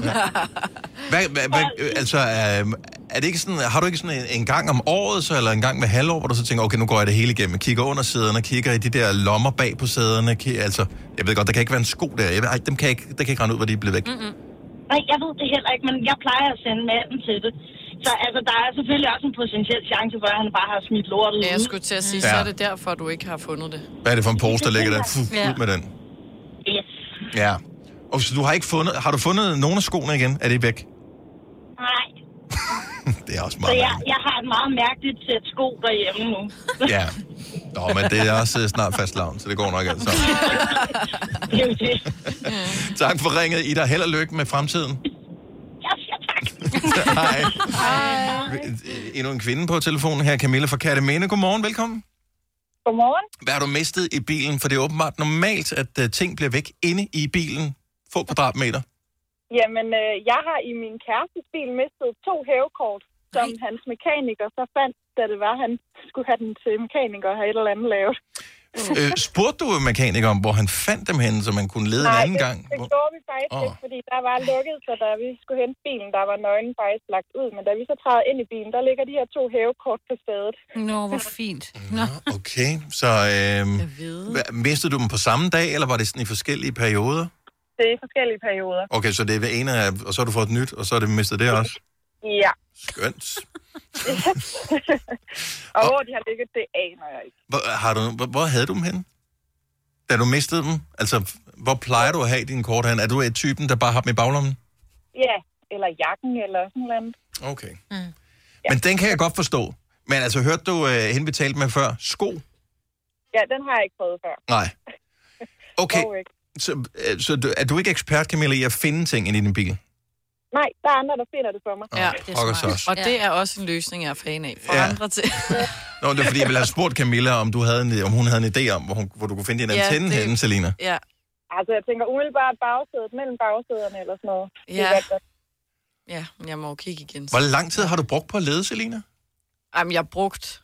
Hvad, hvad, hvad, øh, altså, øh, er det ikke sådan, har du ikke sådan en, en gang om året, så, eller en gang hver halvår, hvor du så tænker, okay, nu går jeg det hele igennem, kigger under sæderne, kigger i de der lommer bag på sæderne, ki- altså, jeg ved godt, der kan ikke være en sko der, jeg ved, ej, dem kan jeg ikke, der kan jeg ikke rende ud, hvor de er blevet væk. Mm-mm. Nej, jeg ved det heller ikke, men jeg plejer at sende manden til det. Så altså, der er selvfølgelig også en potentiel chance for, at han bare har smidt lortet Ja, jeg ud. skulle til at sige, Ja. så er det derfor, du ikke har fundet det. Hvad er det for en pose, der ligger der? Fuh, Ja. ud med den. Yes. Ja. Og så du har ikke fundet, har du fundet nogle af skoene igen? Er det væk? Nej, Det er også så meget jeg, jeg har et meget mærkeligt sæt sko derhjemme nu. Ja. Nå, men det er også øh, snart fast lavn, så det går nok altså. Det er jo det. Tak for ringet, Ida. Held og lykke med fremtiden. Jeg siger tak. Hej. Endnu en kvinde på telefonen her, Camilla fra Katteminde. Godmorgen, velkommen. Godmorgen. Hvad har du mistet i bilen? For det er åbenbart normalt, at uh, ting bliver væk inde i bilen. Få kvadratmeter. Jamen, øh, jeg har i min kærestes bil mistet to hævekort, som hans mekaniker så fandt, da det var, han skulle have den til mekaniker og have et eller andet lavet. Øh, spurgte du mekanikeren, hvor han fandt dem henne, så man kunne lede en anden det, gang? det gjorde vi faktisk Åh. ikke, fordi der var lukket, så da vi skulle hente bilen, der var nøglen faktisk lagt ud. Men da vi så træder ind i bilen, der ligger de her to hævekort på stedet. Nå, hvor fint. Nå. Okay, så øh, mistede du dem på samme dag, eller var det sådan i forskellige perioder? Det er forskellige perioder. Okay, så det er ved en af, og så har du fået et nyt, og så har du mistet det også? Ja. Skønt. Og hvor de har ligget, det aner jeg ikke. Hvor, har du, hvor, hvor havde du dem henne? Da du mistede dem? Altså, hvor plejer du at have dine kort hen? Er du et typen, der bare har dem i baglommen? Ja, eller jakken, eller sådan noget andet. Okay. Mm. Ja. Men den kan jeg godt forstå. Men altså, hørte du uh, hende, vi talte med før? Sko? Ja, den har jeg ikke prøvet før. Nej. Okay. Dog ikke. Så, uh, så du, er du ikke ekspert, Camilla, i at finde ting i din bil? Nej, der er andre, der finder det for mig. Ja, det er smart. Og det er også en løsning, jeg er fan af. For Ja. andre til. Nå, det er fordi, jeg ville have spurgt Camilla, om, du havde en, om hun havde en idé om, hvor, hun, hvor du kunne finde din Ja, antenne det- henne, Selina. Ja. Altså, jeg tænker umiddelbart bagsædet, mellem bagsæderne eller sådan noget. Det er Ja. godt, godt. Ja, men jeg må jo kigge igen. Hvor lang tid har du brugt på at lede, Selina? Jamen, jeg har brugt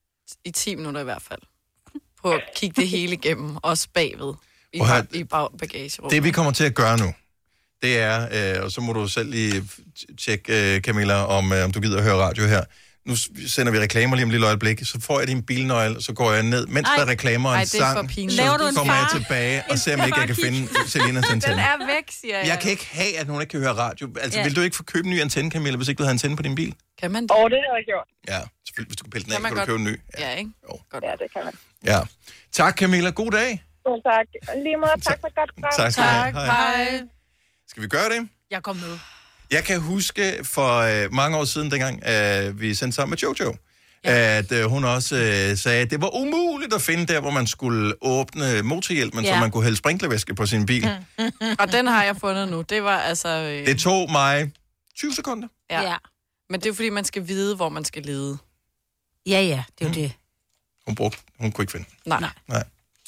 i ti minutter i hvert fald. På at kigge det hele igennem, også bagved. I, Prøv at høre, bag, i bag, bagagerummet. Det vi kommer til at gøre nu, det er, øh, og så må du selv lige tjekke, øh, Camilla, om, øh, om du gider at høre radio her. Nu s- sender vi reklamer lige om et lille øjeblik, så får jeg din bilnøgle, så går jeg ned, mens Ej. der er reklamer og en Ej, det er for sang, pinligt. så Laver du en kommer jeg far? tilbage og ser, om ikke jeg kan finde Selinas Den antenne. er væk, siger jeg. Jeg kan ikke have, at hun ikke kan høre radio. Altså, Ja. vil du ikke få købt en ny antenne, Camilla, hvis ikke du havde antenne på din bil? Kan man det? Åh, det har jeg gjort. Ja, selvfølgelig. Hvis du kan pille den Kan af, man kan du godt? købe en ny. Ja, ikke? Jo. Godt. Ja, det kan man. Ja. Tak, Camilla. God dag. Selv tak. Lige måde, tak for et godt program. Tak skal du have. Hej. Hej. Skal vi gøre det? Jeg kom med. Jeg kan huske for øh, mange år siden, dengang øh, vi sendte sammen med Jojo, ja. at øh, hun også øh, sagde, at det var umuligt at finde der, hvor man skulle åbne motorhjelmen, ja. så Ja. man kunne hælde sprinklervæske på sin bil. Og den har jeg fundet nu. Det var altså... Øh... Det tog mig tyve sekunder. Ja. ja. Men det er jo fordi, man skal vide, hvor man skal lede. Ja, ja, det er jo det. Hun brugte, hun kunne ikke finde. Nej. Nej.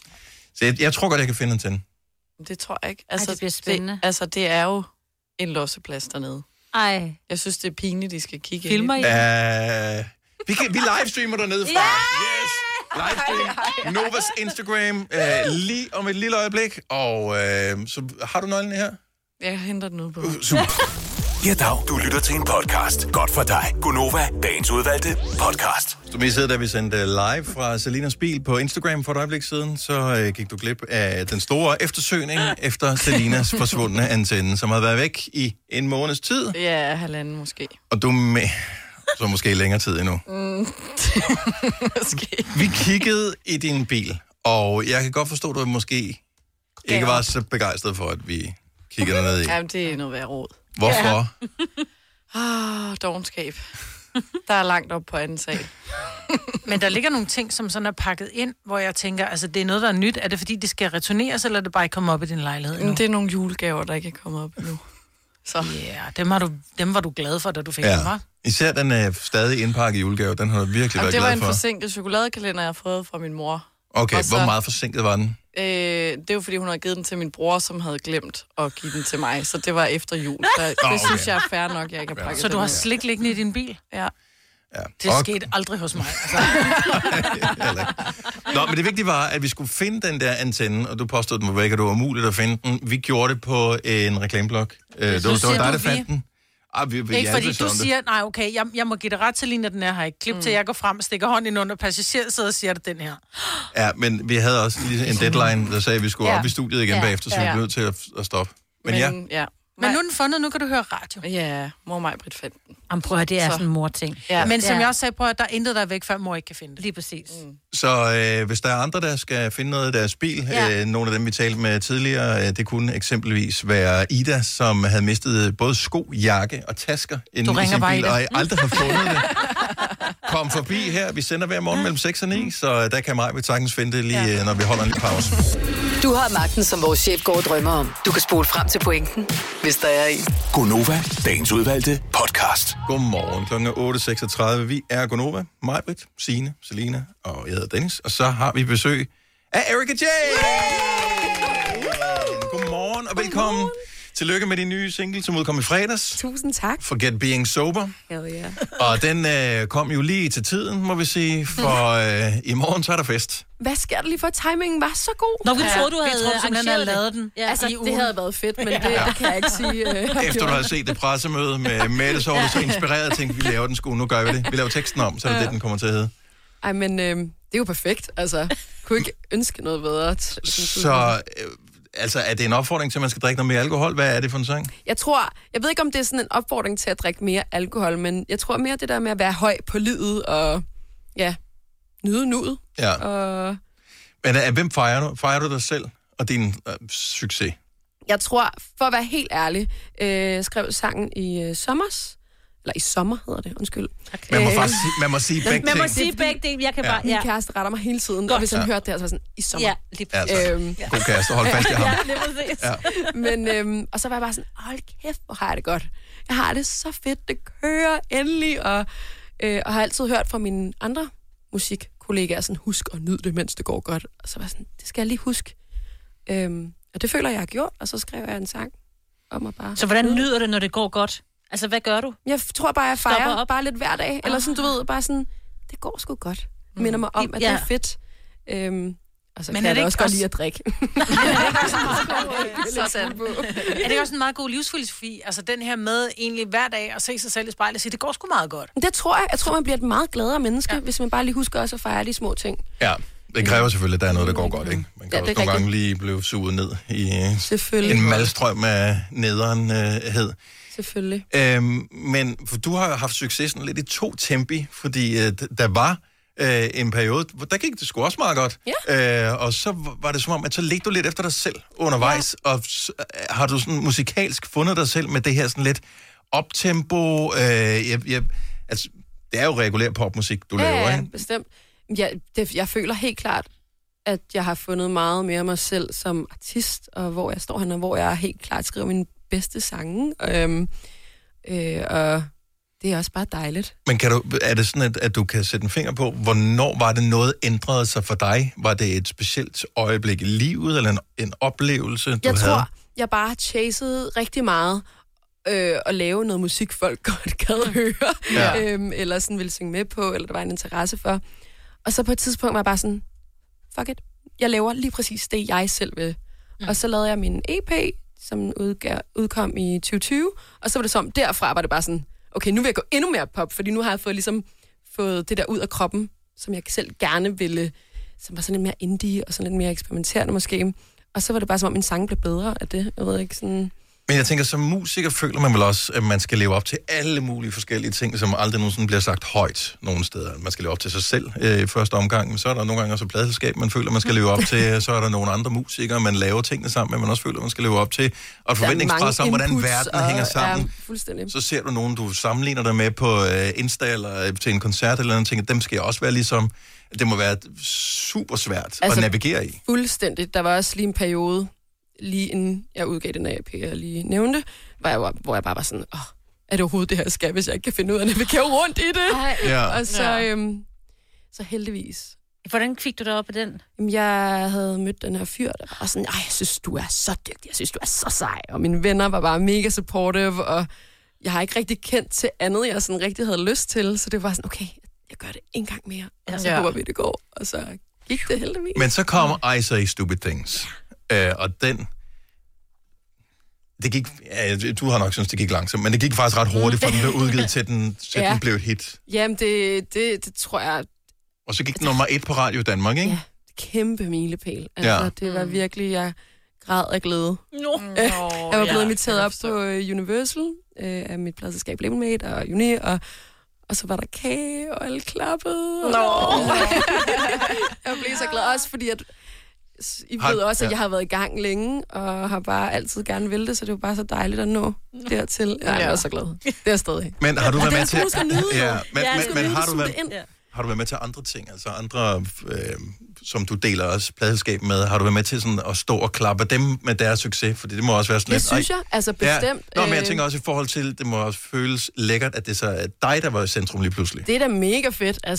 Så jeg, jeg tror godt, jeg kan finde en tænde. Det tror jeg ikke. Altså, Ej, det bliver spændende. Det, altså, det er jo en losseplads dernede. Ej. Jeg synes, det er pinligt, de skal kigge Filmer ind I? Uh, vi, kan, vi livestreamer dernede fra. Ja! Yes! Livestream. Novas Instagram uh, lige om et lille øjeblik. Og uh, så har du nøglen her? Jeg henter den ud på. Uh, super. Ja, dag. Du lytter til en podcast. Godt for dig. Gunova, dagens udvalgte podcast. Hvis du missede, da vi sendte live fra Selinas bil på Instagram for et øjeblik siden, så uh, gik du glip af den store eftersøgning efter Selinas forsvundne antenne, som har været væk i en måneds tid. Ja, halvanden måske. Og du er med... Så måske længere tid endnu. Mm. måske. Vi kiggede i din bil, og jeg kan godt forstå, at du måske ikke Ja. var så begejstret for, at vi kiggede ned i. Jamen, det er noget værd råd. Hvorfor? Ah, dogenskab. Der er langt op på anden sag. Men der ligger nogle ting, som sådan er pakket ind, hvor jeg tænker, altså det er noget, der er nyt. Er det fordi, det skal returneres, eller er det bare ikke kommet op i din lejlighed endnu? Men det er nogle julegaver, der ikke er kommet op endnu. Så. Ja, dem, har du, dem var du glad for, da du fik ja. dem, Ja. var? Især den er stadig indpakket julegave, den har du virkelig Og været det var glad en for. forsinket chokoladekalender, jeg har fået fra min mor. Okay, Og så- hvor meget forsinket var den? Øh, det er jo fordi, hun havde givet den til min bror, som havde glemt at give den til mig. Så det var efter jul. Så det okay. synes jeg er fair nok, jeg ikke har pakket Så du den har ud. slik liggende i din bil? Ja. Ja. Det Og- skete aldrig hos mig. Altså. Nå, men det vigtige var, at vi skulle finde den der antenne, og du påstod, den var væk, og det var umuligt at finde den. Vi gjorde det på en reklameblok. Øh, det var, det var siger dig, du der vi. fandt den. Ah, vi, vi Ikke fordi hjalp os du om det. siger, nej okay, jeg, jeg må give det ret til lige, at den er her. Ikke? Klip mm. til, jeg går frem og stikker hånden ind under passagersædet og siger, det den her. Ja, men vi havde også lige en deadline, der sagde, at vi skulle Ja. op i studiet igen Ja. bagefter, så vi Ja. blev nødt til at, at stoppe. Men, men ja, ja. Men nu er den fundet, nu kan du høre radio. Ja, mor mig Britt fandt den. Jamen prøv at det er Så. sådan en mor-ting. Ja. Men som Ja. jeg også sagde, prøv at der er intet, der er væk, før mor ikke kan finde det. Lige præcis. Mm. så øh, hvis der er andre, der skal finde noget af deres bil, Ja. øh, nogle af dem, vi talte med tidligere, øh, det kunne eksempelvis være Ida, som havde mistet både sko, jakke og tasker inden i ringer sin bare, bil, Ida. og aldrig har fundet det. Kom forbi her. Vi sender hver morgen mellem seks og ni, så der kan mig sagtens finde det lige, ja. når vi holder en lille pause. Du har magten, som vores chef går og drømmer om. Du kan spole frem til pointen, hvis der er en. Gunova, dagens udvalgte podcast. Godmorgen. Klokken er otte seksogtredive. Vi er Gunova. Majbrit, Signe, Selina og jeg hedder Dennis. Og så har vi besøg af Erika J. Godmorgen og velkommen Tillykke med din nye single, som udkom i fredags. Tusind tak. Forget Being Sober. Hell yeah. Og den øh, kom jo lige til tiden, må vi sige, for øh, i morgen så er der fest. Hvad sker der lige for, at timingen var så god? Nå, vi troede, du vi havde troede, simpelthen, arrangeret havde lavet det. den. Ja, Altså, i det ugen. havde været fedt, men det, Ja. det kan jeg ikke sige. Øh, Efter du har set det pressemøde med Mette, så var du så inspireret og tænkte, vi laver den sgu, nu gør vi det. Vi laver teksten om, så er det Ja. det, den kommer til at hedde. Ej, men øh, det er jo perfekt. Altså, kunne ikke ønske noget bedre. Så øh, altså, er det en opfordring til, at man skal drikke noget mere alkohol? Hvad er det for en sang? Jeg tror, jeg ved ikke, om det er sådan en opfordring til at drikke mere alkohol, men jeg tror mere det der med at være høj på livet og, ja, nyde nuet. Ja. Og Men øh, hvem fejrer du? Fejrer du dig selv og din øh, succes? jeg tror, for at være helt ærlig, øh, skrev sangen i øh, sommers. Eller i sommer hedder det, undskyld. Man må Øh, faktisk sige, man må sige begge Man må ting. sige begge dele. Jeg kan Ja. bare... Min Ja. kæreste retter mig hele tiden, Godt. og hvis han Ja. hørte det her, så var sådan, i sommer. Ja, lige præcis. Altså, Øhm, god kæreste, hold fast i ham. Ja, det er præcis. Ja. Men, øhm, og så var jeg bare sådan, hold kæft, hvor har jeg det godt. Jeg har det så fedt, det kører endelig, og, øh, og har altid hørt fra mine andre musikkollegaer, sådan, husk at nyde det, mens det går godt. Og så var jeg sådan, det skal jeg lige huske. Øhm, og det føler jeg, jeg har gjort, og så skrev jeg en sang om at bare... Så hvordan nyder det, når det går godt? Altså, hvad gør du? Jeg tror bare, jeg Stopper fejrer op? bare lidt hver dag, eller sådan, du ved, bare sådan, det går sgu godt. Det minder mig om, at Ja. det er fedt. Øhm, og så Men kan er jeg det da også ikke godt også- lide at drikke. Sådan. Er det også en meget god livsfilosofi? Altså den her med egentlig hver dag at se sig selv i spejlet og sige, det går sgu meget godt. Det tror jeg. Jeg tror, man bliver et meget gladere menneske, ja. hvis man bare lige husker også at fejre de små ting. Ja, det kræver selvfølgelig, at der er noget, der går godt, ikke? Man kan Ja, også det er nogle gange rigtigt. lige blive suget ned i Selvfølgelig. en malstrøm af nederenhed. Selvfølgelig. Øhm, men for du har jo haft succesen lidt i to tempi, fordi øh, d- der var øh, en periode, hvor der gik det sgu også meget godt. Ja. Øh, og så var det som om, at så ledte du lidt efter dig selv undervejs, ja. og s- har du sådan musikalsk fundet dig selv med det her sådan lidt optempo? Øh, jeg, jeg, altså, det er jo regulær popmusik, du ja, laver, ja, ikke? bestemt. Ja, det, jeg føler helt klart, at jeg har fundet meget mere mig selv som artist, og hvor jeg står henne, og hvor jeg helt klart skriver mine bedste sange. Øhm, øh, og det er også bare dejligt. Men kan du, er det sådan, at, at du kan sætte en finger på, hvornår var det noget ændrede sig for dig? Var det et specielt øjeblik i livet, eller en, en oplevelse, du Jeg havde? tror, jeg bare har chaset rigtig meget øh, at lave noget musik, folk godt gad høre, Ja. øhm, eller sådan ville synge med på, eller der var en interesse for. Og så på et tidspunkt var jeg bare sådan, fuck it, jeg laver lige præcis det, jeg selv vil. Mm. Og så lavede jeg min E P, som udgav, udkom i tyve tyve, og så var det som, derfra var det bare sådan, okay, nu vil jeg gå endnu mere pop, fordi nu har jeg fået, ligesom, fået det der ud af kroppen, som jeg selv gerne ville, som var sådan lidt mere indie, og sådan lidt mere eksperimenterende måske. Og så var det bare som om, min sang blev bedre af det. Jeg ved ikke, sådan... Men jeg tænker, som musiker føler man vel også, at man skal leve op til alle mulige forskellige ting, som aldrig nogensinde bliver sagt højt nogen steder. Man skal leve op til sig selv øh, i første omgang, men så er der nogle gange også et pladeselskab, man føler, man skal leve op til. Så er der nogle andre musikere, man laver tingene sammen med, man også føler, man skal leve op til. Og et forventningspres om, hvordan verden og, hænger sammen. Ja, fuldstændig. Så ser du nogen, du sammenligner dig med på øh, Insta eller til en koncert eller noget, og tænker, dem skal jeg også være ligesom. Det må være super svært altså, Altså, at navigere i. Fuldstændig. Der var også lige en periode, lige inden jeg udgav den A P, jeg lige nævnte, hvor jeg, var, hvor jeg bare var sådan, åh, er det overhovedet det her, jeg skal, hvis jeg ikke kan finde ud af at navigere rundt i det? Ej. Ja. Og så, Ja. øhm, så heldigvis. Hvordan fik du dig op på den? Jamen, jeg havde mødt den her fyr, der var sådan, ej, jeg synes, du er så dygtig, jeg synes, du er så sej. Og mine venner var bare mega supportive, og jeg har ikke rigtig kendt til andet, jeg sådan rigtig havde lyst til. Så det var sådan, okay, jeg gør det en gang mere, og så Ja. håber vi, det går. Og så gik det heldigvis. Men så kommer I Say Stupid Things. Øh, og den... Det gik, ja, du har nok synes det gik langsomt, men det gik faktisk ret hurtigt, fra den blev udgivet til den, til Ja. den blev et hit. Jamen, det, det, det tror jeg Og så gik den nummer et på Radio Danmark, ikke? Ja. kæmpe milepæl. Altså, Ja. ja. det var virkelig, jeg græd af glæde. No. jeg var blevet ja, inviteret op på øh, Universal øh, af mit pladselskab Labelmate og Uni, og, og så var der kage, og alle klappede. Nå. Jeg blev så glad også, fordi at I Har- ved også, at ja. jeg har været i gang længe, og har bare altid gerne ville det, så det var bare så dejligt at nå dertil. Jeg er Ja. også så glad. Det er jeg stadig. Men har du Og været det med er til... sgu, du skal nyde, jo. ja, men, Ja, men, skal men nyde har, det, du suge været, det ind. har du været med til andre ting, altså andre, øh, som du deler også pladselskab med? Har du været med til sådan at stå og klappe dem med deres succes? Fordi det må også være sådan Det lidt... synes ej, jeg, altså Ja. bestemt. Nå, men jeg øh, tænker også i forhold til, det må også føles lækkert, at det så er dig, der var i centrum lige pludselig. Det er da mega fedt, altså.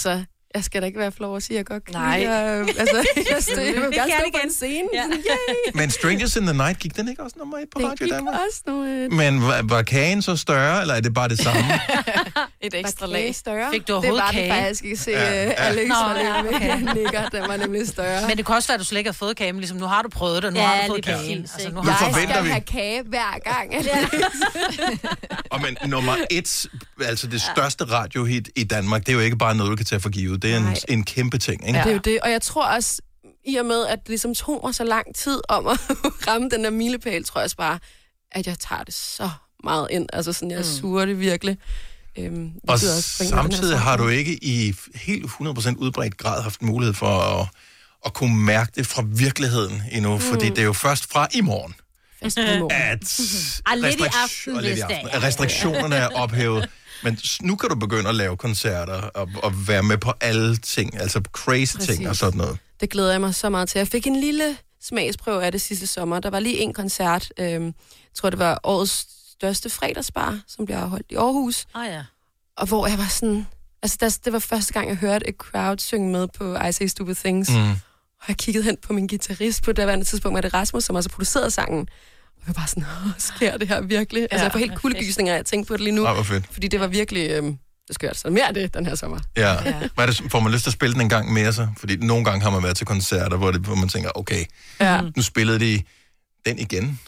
Jeg skal da ikke være flov at sige, at jeg godt kan Nej. lide, øh, altså, jeg, stod, jeg vil Det gerne kan stå jeg på igen. en scene. Ja. Sådan, yay! Men Strangers in the Night, gik den ikke også nummer et på Den Radio gik Danmark? også nummer et. Men var, var kagen så større, eller er det bare det samme? Et ekstra Var kage lag. større? Fik du Det overhovedet var kage? det faktisk ikke se. Ja, Ja, ja. Alex Nå, var ja, lidt okay. med nikker, den var nemlig større. Men det kan også være, at du slet ikke har fået kage, men ligesom nu har du prøvet det, og nu Ja, har du fået lige kagen. præcis, Altså, ikke? nu Nu har Jeg forventer skal vi. have kage hver gang. Og men nummer et, altså det største radiohit i Danmark, det er jo ikke bare noget, du kan tage for givet. Det er en, Nej. en kæmpe ting, ikke? Ja. Det er jo det, og jeg tror også, i og med, at det ligesom tog mig så lang tid om at ramme den der milepæl, tror jeg også bare, at jeg tager det så meget ind. Altså sådan, jeg Mm. suger det virkelig. Øhm, Og betyder også pointen med den her samtidig sang. har du ikke i helt hundrede procent udbredt grad haft mulighed for at, at kunne mærke det fra virkeligheden endnu, mm. fordi det er jo først fra i morgen, Først i morgen. at, Ah, lidt i restrik- aften, og lidt i hvis det aften, er. at restriktionerne er ophævet. Men s- nu kan du begynde at lave koncerter og, og være med på alle ting, altså crazy Præcis. ting og sådan noget. Det glæder jeg mig så meget til. Jeg fik en lille smagsprøve af det sidste sommer. Der var lige en koncert, øhm, jeg tror det var årets største fredagsbar, som blev afholdt i Aarhus. Åh oh, ja. Og hvor jeg var sådan... Altså, der, det var første gang, jeg hørte et crowd synge med på I Say Stupid Things. Mm. Og jeg kiggede hen på min guitarist på det daværende tidspunkt, var det Rasmus, som også producerede sangen. Og jeg var bare sådan, åh, sker det her virkelig? Ja, altså, jeg får helt kuldegysninger, jeg tænker på det lige nu. Ej, hvor fedt. Fordi det var virkelig... Øhm, det skørt. Så mere af det den her sommer. Ja. ja. Hvad er det, får man lyst til at spille den en gang mere så? Fordi nogle gange har man været til koncerter, hvor, det, hvor man tænker, okay, Ja. nu spillede de den igen.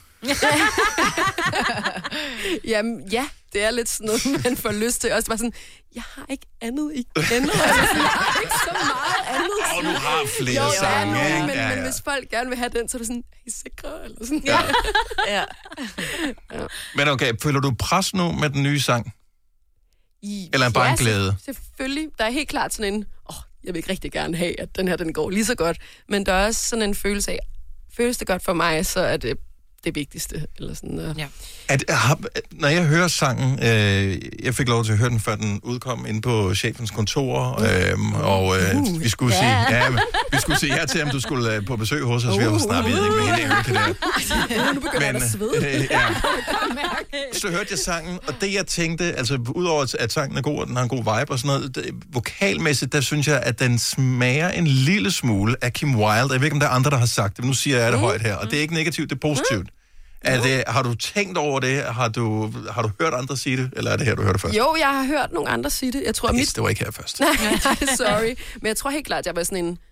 Jamen, ja, det er lidt sådan noget, man får lyst til. Også bare sådan, jeg har ikke andet igen. Altså, sådan, jeg har ikke så meget andet. Og du har flere jo, sange, ja, ikke? men, Ja, men ja. hvis folk gerne vil have den, så er det sådan, er I sikre? Eller sådan. Ja. Ja. ja. Men okay, føler du pres nu med den nye sang? I, Eller bare en ja, glæde? Selvfølgelig. Der er helt klart sådan en, åh, oh, jeg vil rigtig gerne have, at den her, den går lige så godt. Men der er også sådan en følelse af, føles det godt for mig, så er det det vigtigste. Eller sådan, uh. ja. At, har, når jeg hører sangen, øh, jeg fik lov til at høre den, før den udkom inde på chefens kontor, øh, og øh, Uh, vi skulle ja. sige, ja, vi skulle sige her til, om du skulle øh, på besøg hos os. Vi var snart ved ikke med hende i det der. Nu begynder jeg at svede. Øh, ja. Så hørte jeg sangen, og det jeg tænkte, altså udover at sangen er god, og den har en god vibe og sådan noget, det, vokalmæssigt, der synes jeg, at den smager en lille smule af Kim Wilde. Jeg ved ikke, om der er andre, der har sagt det, men nu siger jeg det højt her, og det er ikke negativt, det er positivt. Er det, har du tænkt over det? Har du, har du hørt andre sige det? Eller er det her, du hørte det først? Jo, jeg har hørt nogle andre sige det. Jeg tror, Yes, mit... det var ikke her først. Nej, sorry. Men jeg tror helt klart, at jeg var sådan en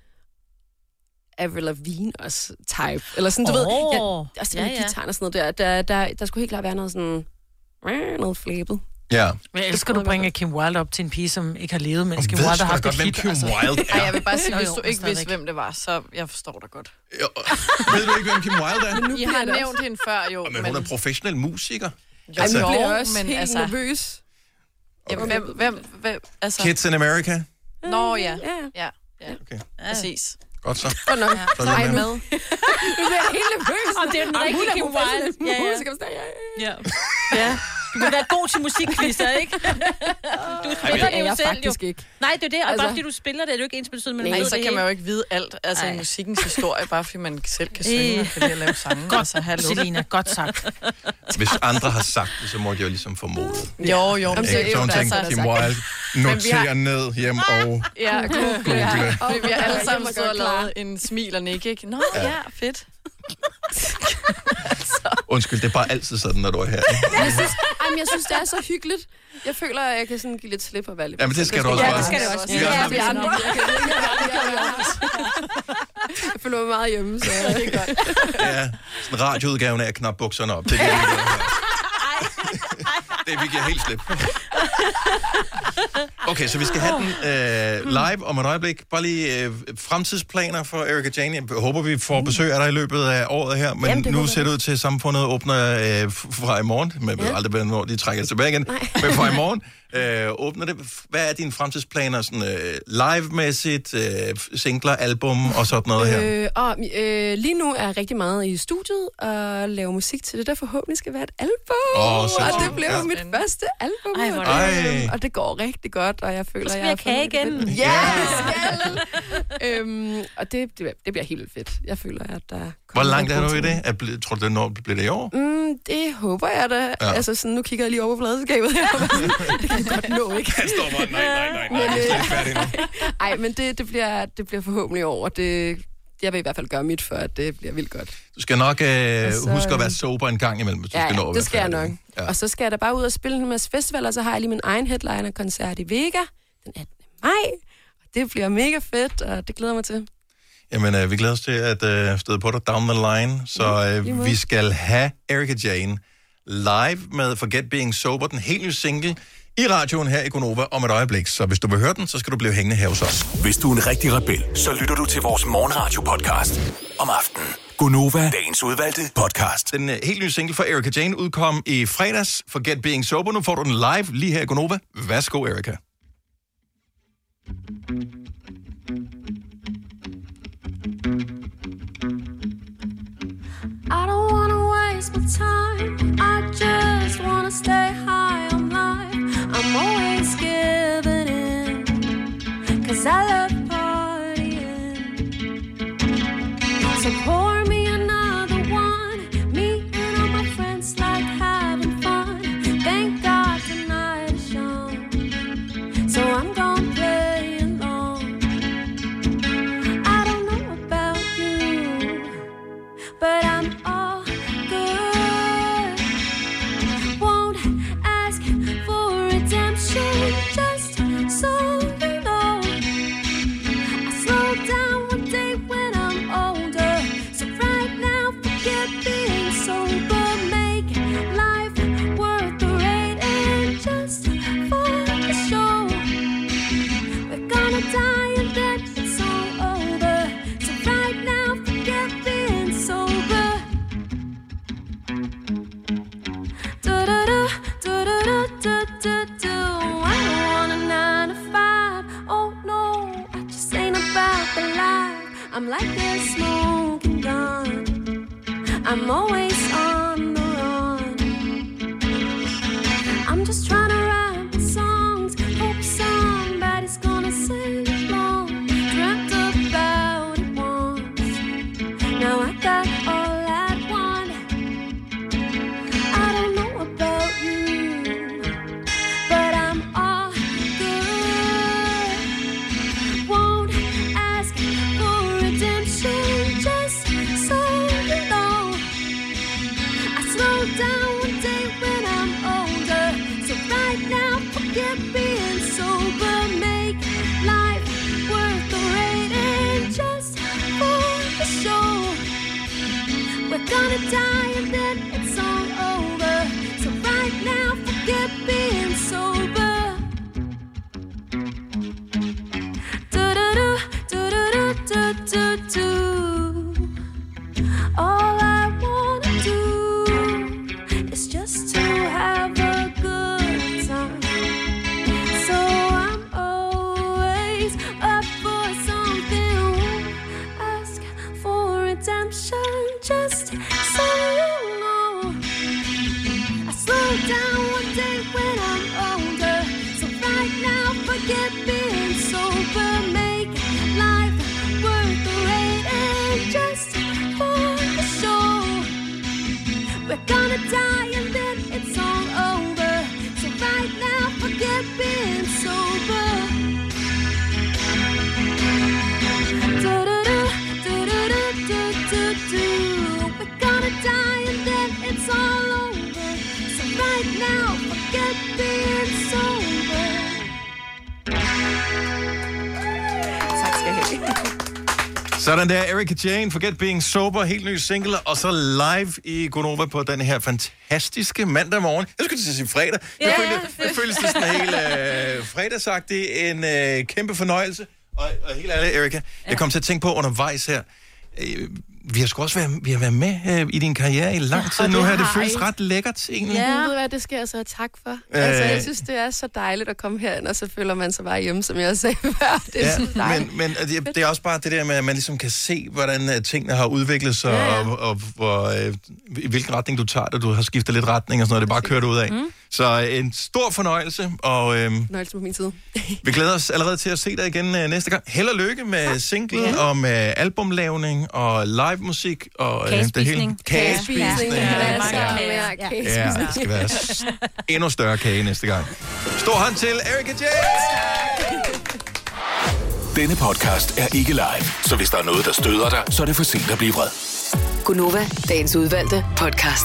Avril Lavigne også type. Eller sådan, du Åh, ved, jeg, også det ja, med ja. guitaren og sådan noget der, der, der, der skulle helt klart være noget sådan, noget flabet. Ja. Men jeg elsker, du bringer Kim Wilde op til en pige, som ikke har levet, mens Kim ved Wilde sgu har da haft godt, et hvem hit. Kim altså. Wilde er. Ej, jeg vil bare sige, Jo, hvis jo, du ikke stadigvæk. vidste, hvem det var, så jeg forstår dig godt. Jo, ved du ikke, hvem Kim Wilde er? Men nu I bliver har det nævnt hende før, jo. Men hun er professionel musiker. Ej, nu Jo, bliver jeg også men helt altså- nervøs. Ja, hvem, hvem, hvem, altså... Kids in America. Nå, ja. Ja. Ja, ja. Okay. Præcis. Godt så. Godt nok. Så er Så vi er jeg med. med. Nu bliver jeg helt nervøs. Og det er den Om hun rigtige er Kim professionel Wilde. Ja, ja. musiker, så er jeg- Ja. Ja. Du vil være god til musikquizzer, ikke? Du spiller det det er jo jeg selv, faktisk jo. ikke. Nej, det er det. Og Altså- bare fordi du spiller det, er det jo ikke ensbetydende med, Nej, noget så det kan man jo hele. ikke vide alt, altså Ej. i musikkens historie, bare fordi man selv kan synge Øh. og kan lide at lave sange. Godt, altså, hallo. Selina, godt sagt. Hvis andre har sagt det, så må jeg jo ligesom formode. Jo, jo. Jamen, det så er Ikke? jo Så hun der, tænkte, altså- Kim Wilde, vi noter har- ned hjem og Ja, google. google. Ja. Fordi vi har alle Jeg sammen må stået og godt klare. lavet en smil og nik, ikke? Nå, ja, fedt. Undskyld, det er bare altid sådan, når du er her. Jeg synes, jamen, jeg synes, det er så hyggeligt. Jeg føler, at jeg kan sådan give lidt slip og være lidt... Ja, men det skal du også Ja, bare. det skal det også. Ja, Ja, ja, vi andre. Jeg kan ikke Jeg føler mig meget hjemme, så det er godt. Ja, sådan radioudgaven af at knap bukserne op. Det er det, vi gør her. Det vi giver helt slip. Okay, så vi skal have den øh, live om et øjeblik. Bare lige øh, fremtidsplaner for Erika Jane. Jeg håber, vi får besøg af dig i løbet af året her, men Jamen, det nu håber ser det ud til, at samfundet åbner øh, fra i morgen. Men jeg ved aldrig, hvornår de trækker det tilbage igen. Men fra i morgen øh, åbner det. Hvad er dine fremtidsplaner sådan, øh, live-mæssigt, øh, singler, album og sådan noget her? Øh, og øh, lige nu er jeg rigtig meget i studiet og laver musik til det, der forhåbentlig skal være et album. Åh, og sindssygt. det bliver Ja. jo mit første album. Ej, hvor er Ej. Øhm, og det går rigtig godt, og jeg føler, Så skal jeg vi have kage igen. Ja, skal. øhm, og det, det, det bliver helt vildt fedt. Jeg føler, at der Hvor langt er du i det? Er, ble- tror du, det når bliver det i år? Mm, det håber jeg da. Ja. Ja. Altså, sådan, nu kigger jeg lige over på pladeskabet her. Det kan jeg godt nå, ikke? Han står bare, nej, nej, nej, nej, det er slet ikke færdigt nu. Ej, men det, det, bliver, det bliver forhåbentlig over. Det, jeg vil i hvert fald gøre mit, for at det bliver vildt godt. Du skal nok øh, så, huske at være sober en gang imellem, hvis du ja, skal nå at det være skal jeg færdig. nok. Ja. Og så skal jeg da bare ud og spille en masse festivaler, så har jeg lige min egen headliner-koncert i Vega den attende maj. Og det bliver mega fedt, og det glæder jeg mig til. Jamen, øh, vi glæder os til at øh, støde på dig down the line, så øh, vi skal have Erika Jane live med Forget Being Sober, den helt nye single, i radioen her i Gonova om et øjeblik. Så hvis du vil høre den, så skal du blive hængende her hos os. Hvis du er en rigtig rebel, så lytter du til vores morgenradio-podcast om aftenen. Gonova, dagens udvalgte podcast. Den uh, helt nye single fra Erika Jane udkom i fredags, Forget Being Sober. Nu får du den live lige her i Gonova. Værsgo, Erika. I don't wanna waste my time. I just wanna stay high on life. I'm always giving in, 'cause I love partying. So pour me another one. Me and all my friends like having fun. Thank God tonight is young, so I'm gonna play along. I don't know about you, but I'm all good. Won't ask for redemption, just so you know. I slow down one day when I'm older. So right now, forget being sober. Make life worth the wait and just for the show. We're gonna die and then it's all over. So right now, forget being sober. Do-do-do, do-do-do-do-do-do. I don't want a nine to five. Oh no, I just ain't about the life. I'm like a smoking gun. I'm always on the run. I'm just trying to write my songs. Hope somebody's gonna sing along. Dreamt about it once. Now I got all I want. I don't know about you, but I'm all good. Won't ask for redemption, just so you know. I slow down one day when I'm older. So right now, forget being sober. Make life worth the wait and just for the show. We're gonna die and then it's all over. So right now, forget being sober. Do-do-do, do-do-do-do-do-do. All I wanna do is just to have a good time. So I'm always up for something. Won't ask for redemption, just so you know. I slow down one day when I'm older. So right now, forget being sober. Make life worth the wait and just for the show. We're gonna die and then it's all over. So right now, forget being sober. Do-do-do, do-do-do-do-do-do. We're gonna die and then it's all over. So right now, forget being sober. Tak skal jeg have. Sådan der, Erika Jane, Forget Being Sober, helt ny single, og så live i Gonova på den her fantastiske mandag morgen. Jeg skulle til at sige fredag. Ja, Jeg ja. føles, jeg føles det sådan helt øh, fredagsagtigt. En øh, kæmpe fornøjelse. Og, og helt ærligt, Erika, jeg kom til at tænke på undervejs her. Øh, vi har sgu også været, vi har været med øh, i din karriere i lang tid Og nu det her. Det har føles I. ret lækkert, egentlig. Ja. Ved du hvad, det skal jeg så have tak for. Øh... Altså, jeg synes, det er så dejligt at komme herind, og så føler man sig bare hjemme, som jeg også sagde før. Det er Ja, så dejligt. men, men det, det er også bare det der med, at man ligesom kan se, hvordan uh, tingene har udviklet sig, ja, ja. og, og, og uh, i hvilken retning du tager det. Du har skiftet lidt retning og sådan noget, det er bare kørt ud af. Mm. Så uh, en stor fornøjelse, og uh, Fornøjelse på min side. vi glæder os allerede til at se dig igen uh, næste gang. Held og lykke med single, ja. og med albumlavning, og live musik, og uh, det hele. Kagespisning. Ja, Ja, ja, ja, det skal være s- endnu større kage næste gang. Stor hånd til Erika J. Denne podcast er ikke live, så hvis der er noget, der støder dig, så er det for sent at blive vred. Gunova, dagens udvalgte podcast.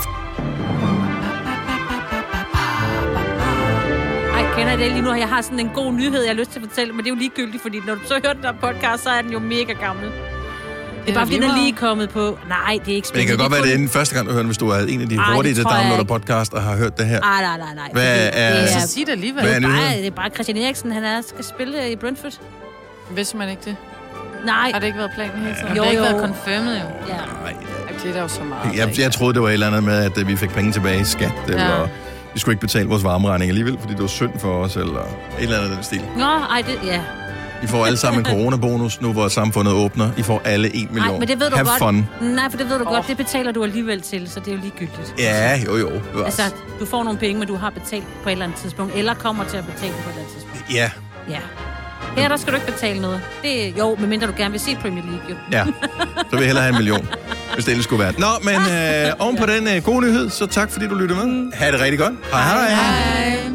Ej, kender I det lige nu? Jeg har sådan en god nyhed, jeg har lyst til at fortælle, men det er jo ligegyldigt, fordi når du så hører den der podcast, så er den jo mega gammel. Det er bare fordi, den er lige kommet på. Nej, det er ikke Men det kan godt være, det er den første gang, du hører den, hvis du er en af de Ej, hurtige, det der tror jeg downloader ikke. podcast og har hørt det her. Nej, nej, nej, nej. Hvad fordi er- det Så sig det alligevel. Hvad er det, er bare, nyheden? det er bare Christian Eriksen, han er, skal spille i Brentford. Vidste man ikke det? Nej. Har det ikke været planen hele tiden? Det har ikke været confirmed, jo. Ja. Det er der jo så meget. Jeg, jeg troede, det var et eller andet med, at øh, vi fik penge tilbage i skat, Ja. eller vi skulle ikke betale vores varmeregning alligevel, fordi det var synd for os, eller et eller andet af den stil. Nå, ej, det, ja. I får alle sammen en coronabonus, nu hvor samfundet åbner. I får alle en million. Nej, men det ved du Have godt. fun. Nej, for det ved du oh. godt, det betaler du alligevel til, så det er jo ligegyldigt. Ja, jo jo. Altså, du får nogle penge, men du har betalt på et eller andet tidspunkt, eller kommer til at betale på et eller andet tidspunkt. Ja, Ja. Her, der skal du ikke betale noget. Det er, jo, medmindre du gerne vil se Premier League, jo. ja. Så vil jeg hellere have en million, hvis det ellers skulle være. Nå, men øh, oven på den øh, gode nyhed, så tak fordi du lyttede med. Ha' det rigtig godt. Hej hej. Hej.